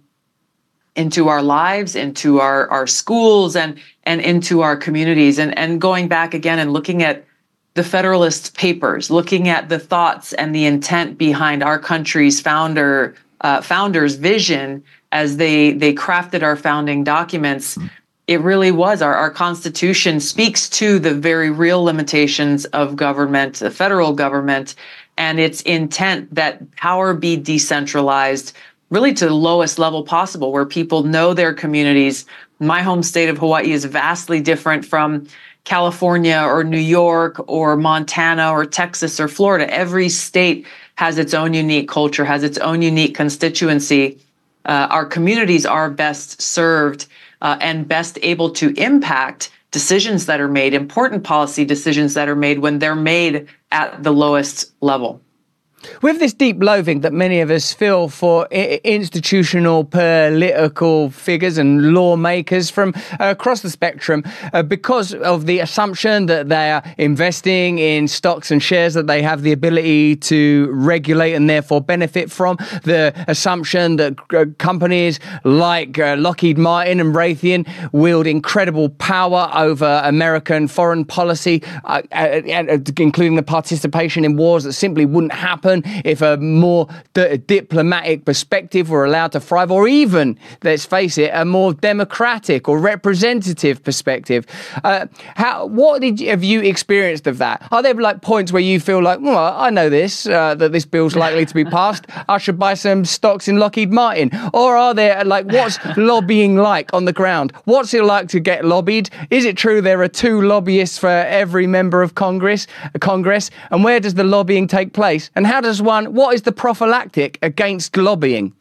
into our lives, into our, our schools, and and into our communities. And, and going back again and looking at the Federalist Papers, looking at the thoughts and the intent behind our country's founder uh, founders' vision as they they crafted our founding documents, it really was our, our Constitution speaks to the very real limitations of government, the federal government, and its intent that power be decentralized really to the lowest level possible, where people know their communities. My home state of Hawaii is vastly different from California or New York or Montana or Texas or Florida. Every state has its own unique culture, has its own unique constituency. Uh, our communities are best served uh, and best able to impact decisions that are made, important policy decisions that are made when they're made at the lowest level. With this deep loathing that many of us feel for I- institutional political figures and lawmakers from uh, across the spectrum, uh, because of the assumption that they are investing in stocks and shares that they have the ability to regulate and therefore benefit from, the assumption that uh, companies like uh, Lockheed Martin and Raytheon wield incredible power over American foreign policy, uh, uh, including the participation in wars that simply wouldn't happen if a more d- diplomatic perspective were allowed to thrive, or even, let's face it, a more democratic or representative perspective. Uh, how, what did you, have you experienced of that? Are there like points where you feel like, well, I know this, uh, that this bill's likely to be passed, I should buy some stocks in Lockheed Martin? Or are there like, what's lobbying like on the ground? What's it like to get lobbied? Is it true there are two lobbyists for every member of Congress? Congress, and where does the lobbying take place? And how does one, what is the prophylactic against lobbying?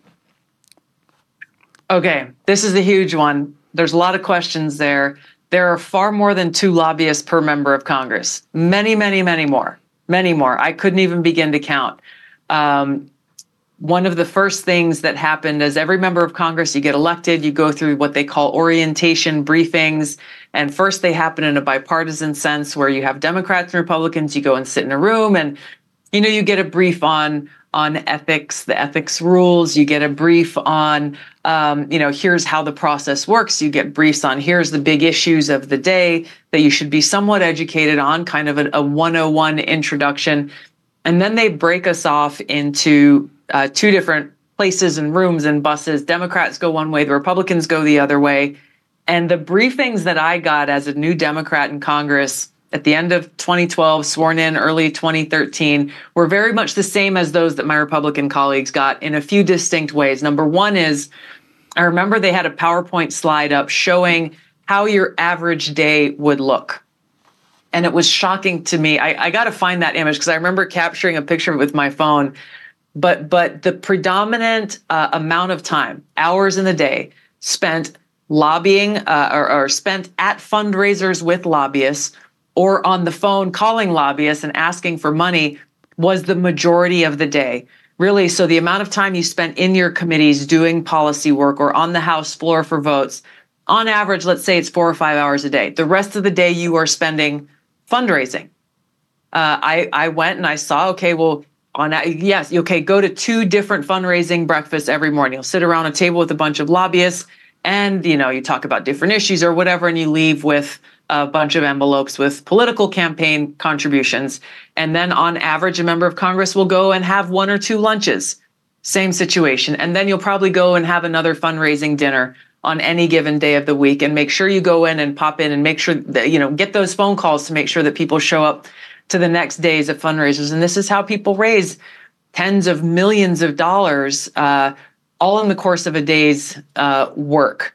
Okay, this is a huge one. There's a lot of questions there. There are far more than two lobbyists per member of Congress. Many, many, many more. Many more. I couldn't even begin to count. Um, one of the first things that happened as every member of Congress, you get elected, you go through what they call orientation briefings. And first they happen in a bipartisan sense where you have Democrats and Republicans, you go and sit in a room and you know, you get a brief on on ethics, the ethics rules. You get a brief on, um, you know, here's how the process works. You get briefs on here's the big issues of the day that you should be somewhat educated on, kind of a, a one oh one introduction. And then they break us off into uh, two different places and rooms and buses. Democrats go one way, the Republicans go the other way. And the briefings that I got as a new Democrat in Congress at the end of twenty twelve, sworn in early twenty thirteen, were very much the same as those that my Republican colleagues got in a few distinct ways. Number one is, I remember they had a PowerPoint slide up showing how your average day would look. And it was shocking to me. I, I got to find that image because I remember capturing a picture with my phone. But but the predominant uh, amount of time, hours in the day, spent lobbying uh, or, or spent at fundraisers with lobbyists, or on the phone calling lobbyists and asking for money, was the majority of the day. Really, so the amount of time you spent in your committees doing policy work or on the House floor for votes, on average, let's say it's four or five hours a day. The rest of the day you are spending fundraising. Uh, I, I went and I saw, okay, well, on yes, okay, go to two different fundraising breakfasts every morning. You'll sit around a table with a bunch of lobbyists and, you know, you talk about different issues or whatever, and you leave with a bunch of envelopes with political campaign contributions. And then on average, a member of Congress will go and have one or two lunches. Same situation. And then you'll probably go and have another fundraising dinner on any given day of the week, and make sure you go in and pop in and make sure that, you know, get those phone calls to make sure that people show up to the next days of fundraisers. And this is how people raise tens of millions of dollars, uh, all in the course of a day's uh, work.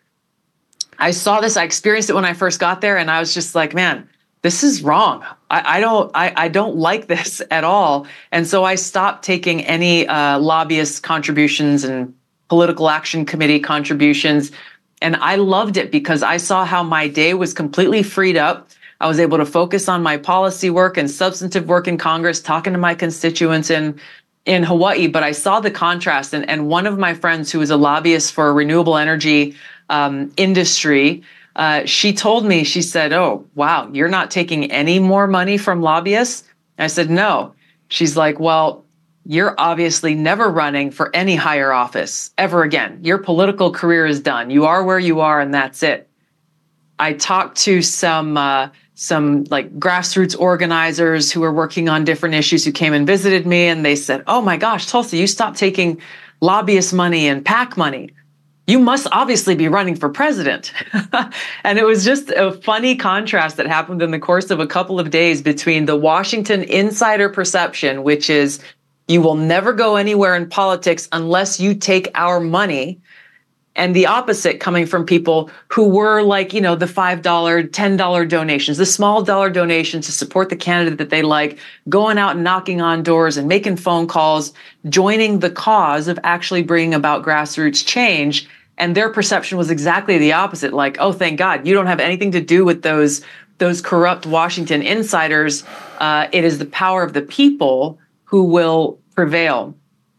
I saw this, I experienced it when I first got there, and I was just like, man, this is wrong. I, I don't I, I don't like this at all. And so I stopped taking any uh, lobbyist contributions and political action committee contributions. And I loved it because I saw how my day was completely freed up. I was able to focus on my policy work and substantive work in Congress, talking to my constituents in, in Hawaii. But I saw the contrast. And, and one of my friends who was a lobbyist for a renewable energy um, industry, uh, she told me, she said, oh, wow, you're not taking any more money from lobbyists? I said, no. She's like, well, you're obviously never running for any higher office ever again. Your political career is done. You are where you are, and that's it. I talked to some uh, some like grassroots organizers who were working on different issues who came and visited me, and they said, oh my gosh, Tulsi, you stopped taking lobbyist money and PAC money. You must obviously be running for president. And it was just a funny contrast that happened in the course of a couple of days between the Washington insider perception, which is you will never go anywhere in politics unless you take our money, and the opposite coming from people who were like, you know, the five dollars, ten dollars donations, the small dollar donations to support the candidate that they like, going out and knocking on doors and making phone calls, joining the cause of actually bringing about grassroots change. And their perception was exactly the opposite. Like, oh, thank God, you don't have anything to do with those, those corrupt Washington insiders. Uh, it is the power of the people who will prevail.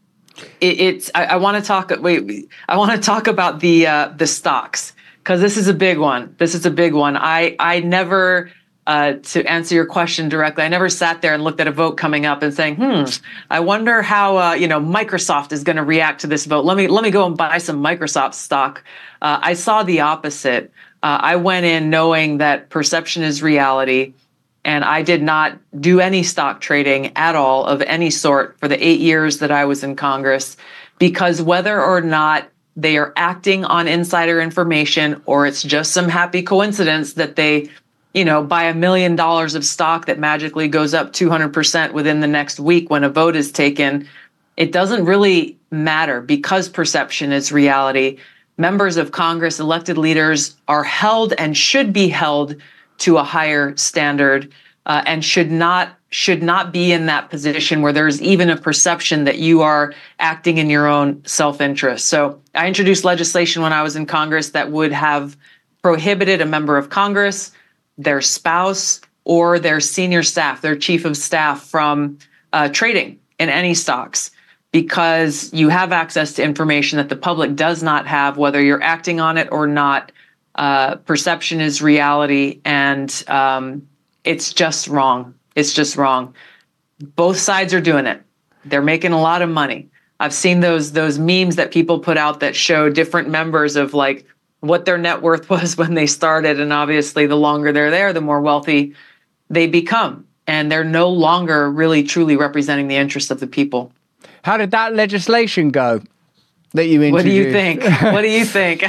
It, it's. I, I want to talk. Wait. I want to talk about the uh, the stocks, because this is a big one. This is a big one. I I never, uh, to answer your question directly, I never sat there and looked at a vote coming up and saying, hmm, I wonder how uh, you know Microsoft is going to react to this vote. Let me let me go and buy some Microsoft stock. Uh, I saw the opposite. Uh, I went in knowing that perception is reality. And I did not do any stock trading at all of any sort for the eight years that I was in Congress, because whether or not they are acting on insider information or it's just some happy coincidence that they, you know, buy a million dollars of stock that magically goes up two hundred percent within the next week when a vote is taken, it doesn't really matter, because perception is reality. Members of Congress, elected leaders, are held and should be held to a higher standard, uh, and should not should not be in that position where there's even a perception that you are acting in your own self-interest. So I introduced legislation when I was in Congress that would have prohibited a member of Congress, their spouse, or their senior staff, their chief of staff, from uh, trading in any stocks, because you have access to information that the public does not have, whether you're acting on it or not. Uh, perception is reality, and um, it's just wrong. It's just wrong. Both sides are doing it. They're making a lot of money. I've seen those those memes that people put out that show different members of like what their net worth was when they started, and obviously the longer they're there, the more wealthy they become, and they're no longer really truly representing the interests of the people. How did that legislation go that you introduced? What do you think? What do you think?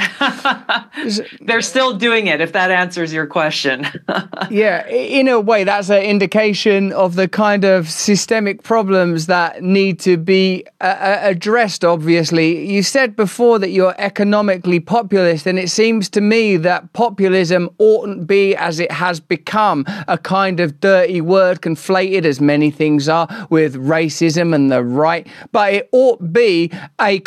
They're still doing it, if that answers your question. Yeah, in a way, that's an indication of the kind of systemic problems that need to be uh, addressed, obviously. You said before that you're economically populist, and it seems to me that populism oughtn't be, as it has become, a kind of dirty word conflated, as many things are, with racism and the right, but it ought be a contrast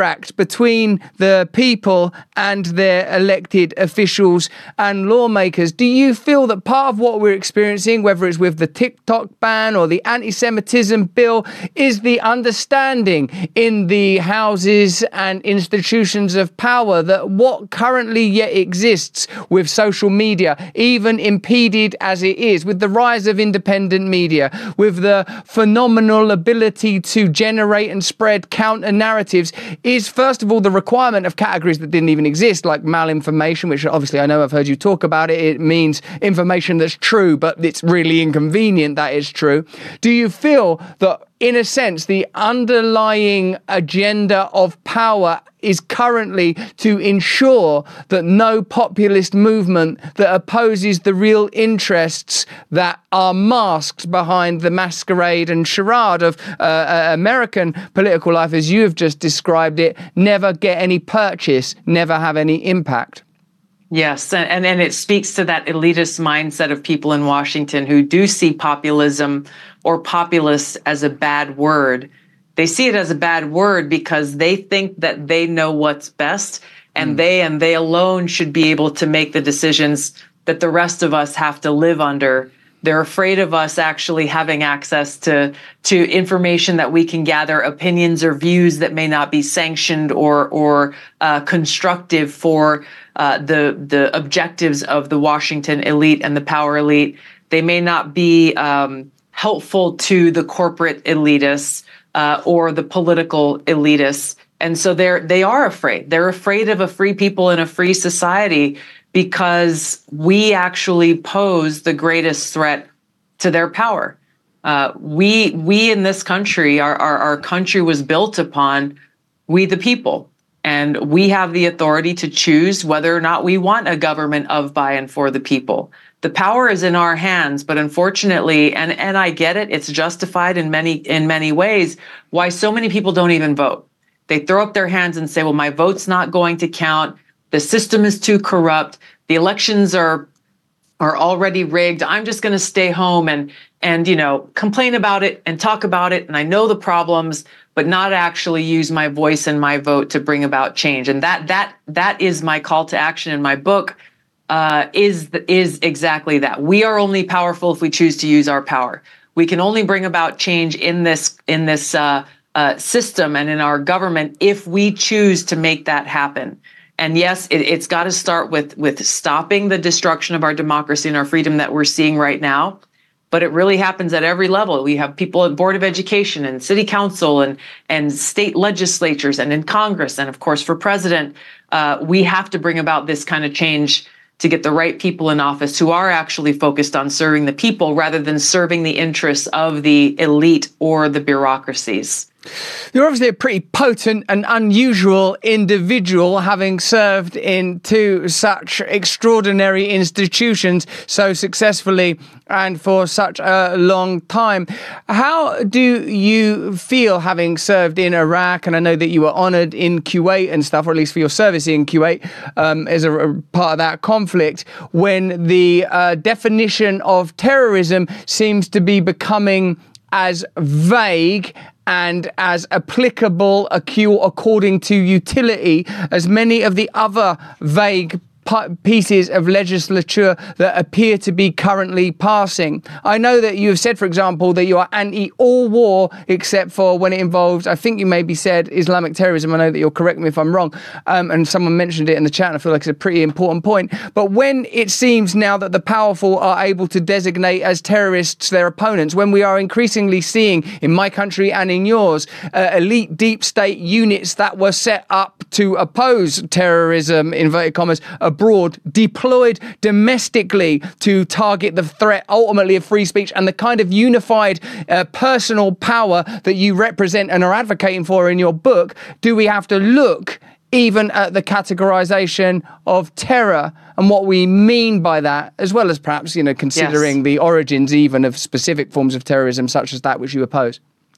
contract between the people and their elected officials and lawmakers. Do you feel that part of what we're experiencing, whether it's with the TikTok ban or the anti-Semitism bill, is the understanding in the houses and institutions of power that what currently yet exists with social media, even impeded as it is, with the rise of independent media, with the phenomenal ability to generate and spread counter narratives, is first of all the requirement of categories that didn't even exist, like malinformation, which obviously I know I've heard you talk about it. It means information that's true, but it's really inconvenient that it's true. Do you feel that, in a sense, the underlying agenda of power is currently to ensure that no populist movement that opposes the real interests that are masked behind the masquerade and charade of uh, American political life, as you have just described it, never get any purchase, never have any impact? Yes, and, and it speaks to that elitist mindset of people in Washington who do see populism or populist as a bad word. They see it as a bad word because they think that they know what's best, and mm. they and they alone should be able to make the decisions that the rest of us have to live under. They're afraid of us actually having access to, to information that we can gather, opinions or views that may not be sanctioned or or uh, constructive for uh, the the objectives of the Washington elite and the power elite. They may not be um, helpful to the corporate elitists uh, or the political elitists, and so they're they are afraid. They're afraid of a free people in a free society, because we actually pose the greatest threat to their power. Uh, we we in this country, our, our, our country was built upon we the people, and we have the authority to choose whether or not we want a government of, by, and for the people. The power is in our hands, but unfortunately, and, and I get it, it's justified in many in many ways, why so many people don't even vote. They throw up their hands and say, well, my vote's not going to count. The system is too corrupt. The elections are are already rigged. I'm just going to stay home and and you know complain about it and talk about it. And I know the problems, but not actually use my voice and my vote to bring about change. And that that that is my call to action in my book. Uh, is is exactly that. We are only powerful if we choose to use our power. We can only bring about change in this in this uh, uh, system and in our government if we choose to make that happen. And yes, it, it's got to start with with stopping the destruction of our democracy and our freedom that we're seeing right now. But it really happens at every level. We have people at Board of Education and City Council and and state legislatures and in Congress, and of course for president. Uh, we have to bring about this kind of change to get the right people in office who are actually focused on serving the people rather than serving the interests of the elite or the bureaucracies. You're obviously a pretty potent and unusual individual, having served in two such extraordinary institutions so successfully and for such a long time. How do you feel having served in Iraq? And I know that you were honoured in Kuwait and stuff, or at least for your service in Kuwait um, as a, a part of that conflict, when the uh, definition of terrorism seems to be becoming as vague and as applicable according to utility as many of the other vague pieces of legislature that appear to be currently passing. I know that you have said, for example, that you are anti-all war, except for when it involves, I think you maybe said, Islamic terrorism. I know that you'll correct me if I'm wrong. Um, and someone mentioned it in the chat, and I feel like it's a pretty important point. But when it seems now that the powerful are able to designate as terrorists their opponents, when we are increasingly seeing in my country and in yours, uh, elite deep state units that were set up to oppose terrorism, inverted commas, abroad, deployed domestically to target the threat ultimately of free speech and the kind of unified uh, personal power that you represent and are advocating for in your book, do we have to look even at the categorization of terror and what we mean by that, as well as perhaps, you know, considering yes. the origins even of specific forms of terrorism such as that which you oppose?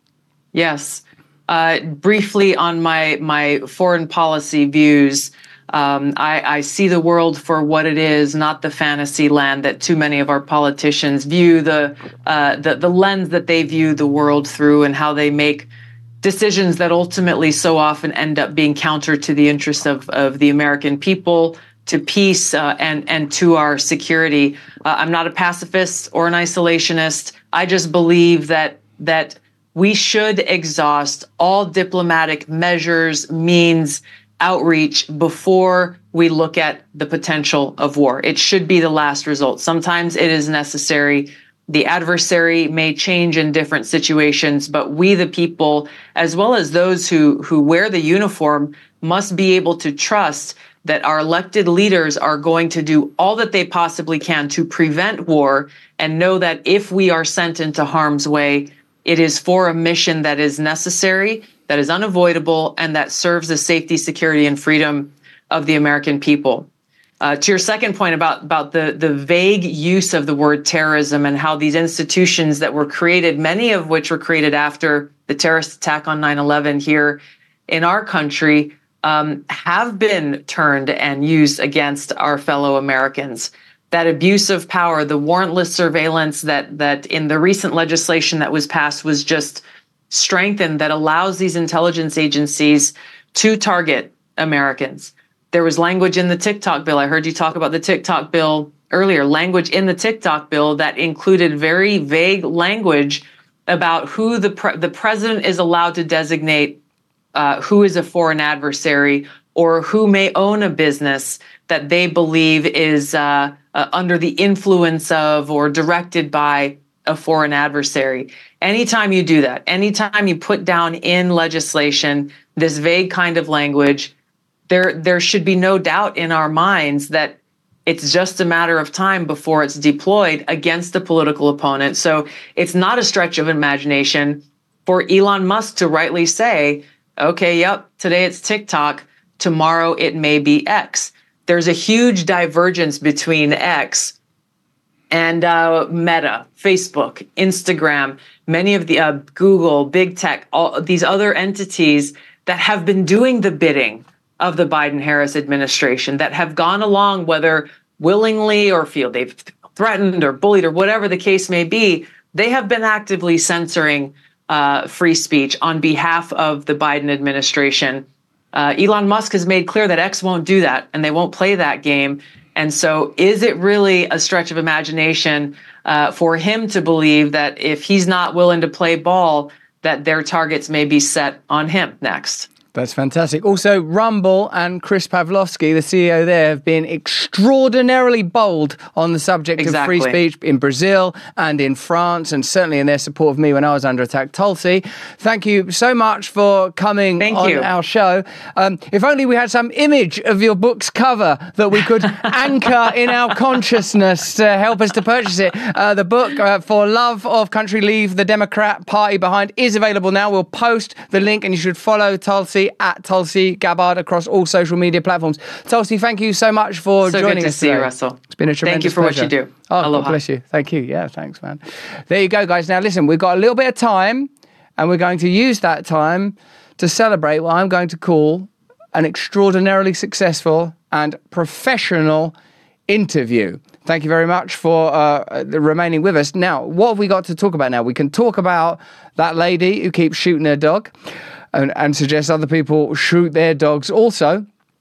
Yes. Uh, briefly on my my foreign policy views, Um, I, I see the world for what it is, not the fantasy land that too many of our politicians view, the, uh, the the lens that they view the world through, and how they make decisions that ultimately so often end up being counter to the interests of, of the American people, to peace, uh, and, and to our security. Uh, I'm not a pacifist or an isolationist. I just believe that that we should exhaust all diplomatic measures, means, outreach before we look at the potential of war. It should be the last result. Sometimes it is necessary. The adversary may change in different situations, but we, the people, as well as those who, who wear the uniform, must be able to trust that our elected leaders are going to do all that they possibly can to prevent war, and know that if we are sent into harm's way, it is for a mission that is necessary, that is unavoidable, and that serves the safety, security, and freedom of the American people. Uh, to your second point about, about the, the vague use of the word terrorism and how these institutions that were created, many of which were created after the terrorist attack on nine eleven here in our country, um, have been turned and used against our fellow Americans. That abuse of power, the warrantless surveillance that that in the recent legislation that was passed was just strengthened, that allows these intelligence agencies to target Americans. There was language in the TikTok bill. I heard you talk about the TikTok bill earlier, language in the TikTok bill that included very vague language about who the pre- the president is allowed to designate uh, who is a foreign adversary, or who may own a business that they believe is uh, uh, under the influence of or directed by a foreign adversary. Anytime you do that, anytime you put down in legislation this vague kind of language, there there should be no doubt in our minds that it's just a matter of time before it's deployed against a political opponent. So it's not a stretch of imagination for Elon Musk to rightly say, okay, yep, today it's TikTok, tomorrow it may be X. There's a huge divergence between X and uh, Meta, Facebook, Instagram, many of the uh, Google, big tech, all these other entities that have been doing the bidding of the Biden-Harris administration, that have gone along, whether willingly or feel they've threatened or bullied or whatever the case may be. They have been actively censoring uh, free speech on behalf of the Biden administration. Uh, Elon Musk has made clear that X won't do that, and they won't play that game. And so is it really a stretch of imagination uh, for him to believe that if he's not willing to play ball, that their targets may be set on him next? That's fantastic. Also, Rumble and Chris Pavlovski, the C E O there, have been extraordinarily bold on the subject exactly. of free speech in Brazil and in France, and certainly in their support of me when I was under attack. Tulsi, thank you so much for coming thank on you. our show. Um, if only we had some image of your book's cover that we could anchor in our consciousness to help us to purchase it. Uh, the book, uh, For Love of Country, Leave the Democrat Party Behind, is available now. We'll post the link, and you should follow Tulsi at Tulsi Gabbard across all social media platforms. Tulsi, thank you so much for so joining good to us see today. you, Russell. It's been a tremendous Thank you for pleasure. what you do. Oh, Aloha. God bless you. Thank you. Yeah, thanks, man. There you go, guys. Now, listen, we've got a little bit of time, and we're going to use that time to celebrate what I'm going to call an extraordinarily successful and professional interview. Thank you very much for uh, remaining with us. Now, what have we got to talk about now? We can talk about that lady who keeps shooting her dog and, and suggests other people shoot their dogs also.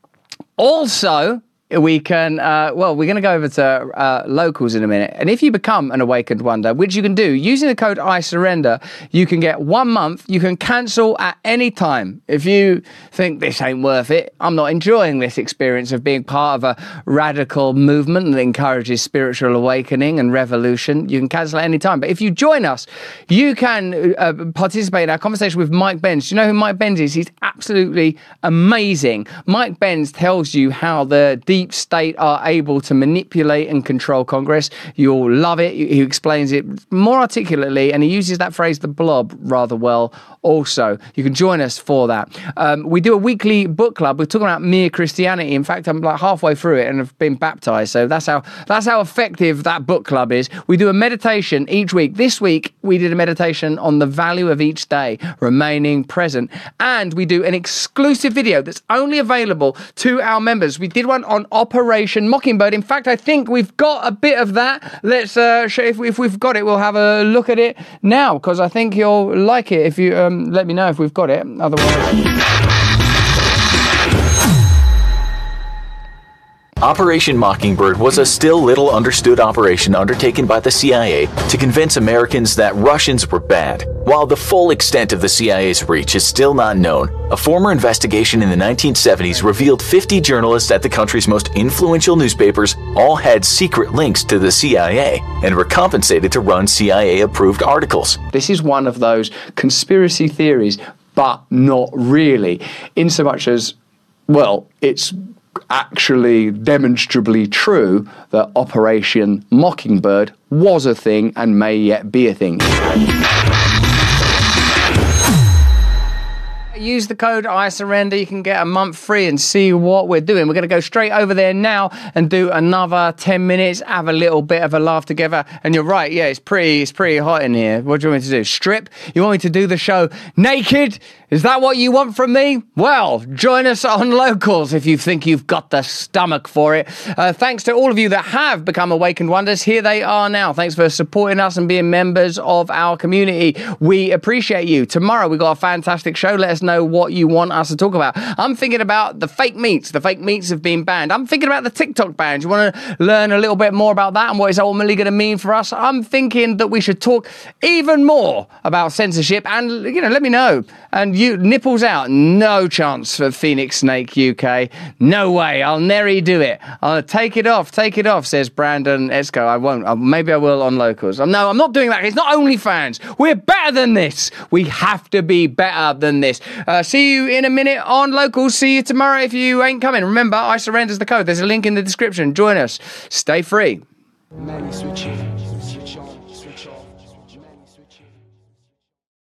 Also, we can, uh, well, we're going to go over to uh, locals in a minute. And if you become an Awakened Wonder, which you can do, using the code I surrender, you can get one month. You can cancel at any time. If you think this ain't worth it, I'm not enjoying this experience of being part of a radical movement that encourages spiritual awakening and revolution, you can cancel at any time. But if you join us, you can uh, participate in our conversation with Mike Benz. Do you know who Mike Benz is? He's absolutely amazing. Mike Benz tells you how the deep state are able to manipulate and control Congress. You'll love it. He explains it more articulately, and he uses that phrase, the blob, rather well also. You can join us for that. Um, we do a weekly book club. We're talking about Mere Christianity. In fact, I'm like halfway through it and have been baptized. So that's how that's how effective that book club is. We do a meditation each week. This week, we did a meditation on the value of each day, remaining present. And we do an exclusive video that's only available to our members. We did one on on Operation Mockingbird. In fact, I think we've got a bit of that. Let's, uh, show, if, if we've got it, we'll have a look at it now, because I think you'll like it if you um, let me know if we've got it. Otherwise... Operation Mockingbird was a still little understood operation undertaken by the C I A to convince Americans that Russians were bad. While the full extent of the C I A's reach is still not known, a former investigation in the nineteen seventies revealed fifty journalists at the country's most influential newspapers all had secret links to the C I A and were compensated to run C I A-approved articles. This is one of those conspiracy theories, but not really, in so much as, well, it's actually demonstrably true that Operation Mockingbird was a thing and may yet be a thing. Use the code I surrender. You can get a month free and see what we're doing. We're going to go straight over there now and do another ten minutes, have a little bit of a laugh together. And you're right, yeah, it's pretty, it's pretty hot in here. What do you want me to do? Strip? You want me to do the show naked? Is that what you want from me? Well, join us on Locals if you think you've got the stomach for it. Uh, thanks to all of you that have become Awakened Wonders. Here they are now. Thanks for supporting us and being members of our community. We appreciate you. Tomorrow we've got a fantastic show. Let us know what you want us to talk about. I'm thinking about the fake meats. The fake meats have been banned. I'm thinking about the TikTok ban. You want to learn a little bit more about that and what it's ultimately going to mean for us? I'm thinking that we should talk even more about censorship, and, you know, let me know. And you, nipples out, no chance for Phoenix Snake U K. No way. I'll never do it. I'll take it off. Take it off, says Brandon Esco. I won't. I'll, maybe I will on Locals. Um, no, I'm not doing that. It's not OnlyFans. We're better than this. We have to be better than this. Uh, see you in a minute on Locals. See you tomorrow if you ain't coming. Remember, I surrender's the code. There's a link in the description. Join us. Stay free. Switch on, switch on, switch on.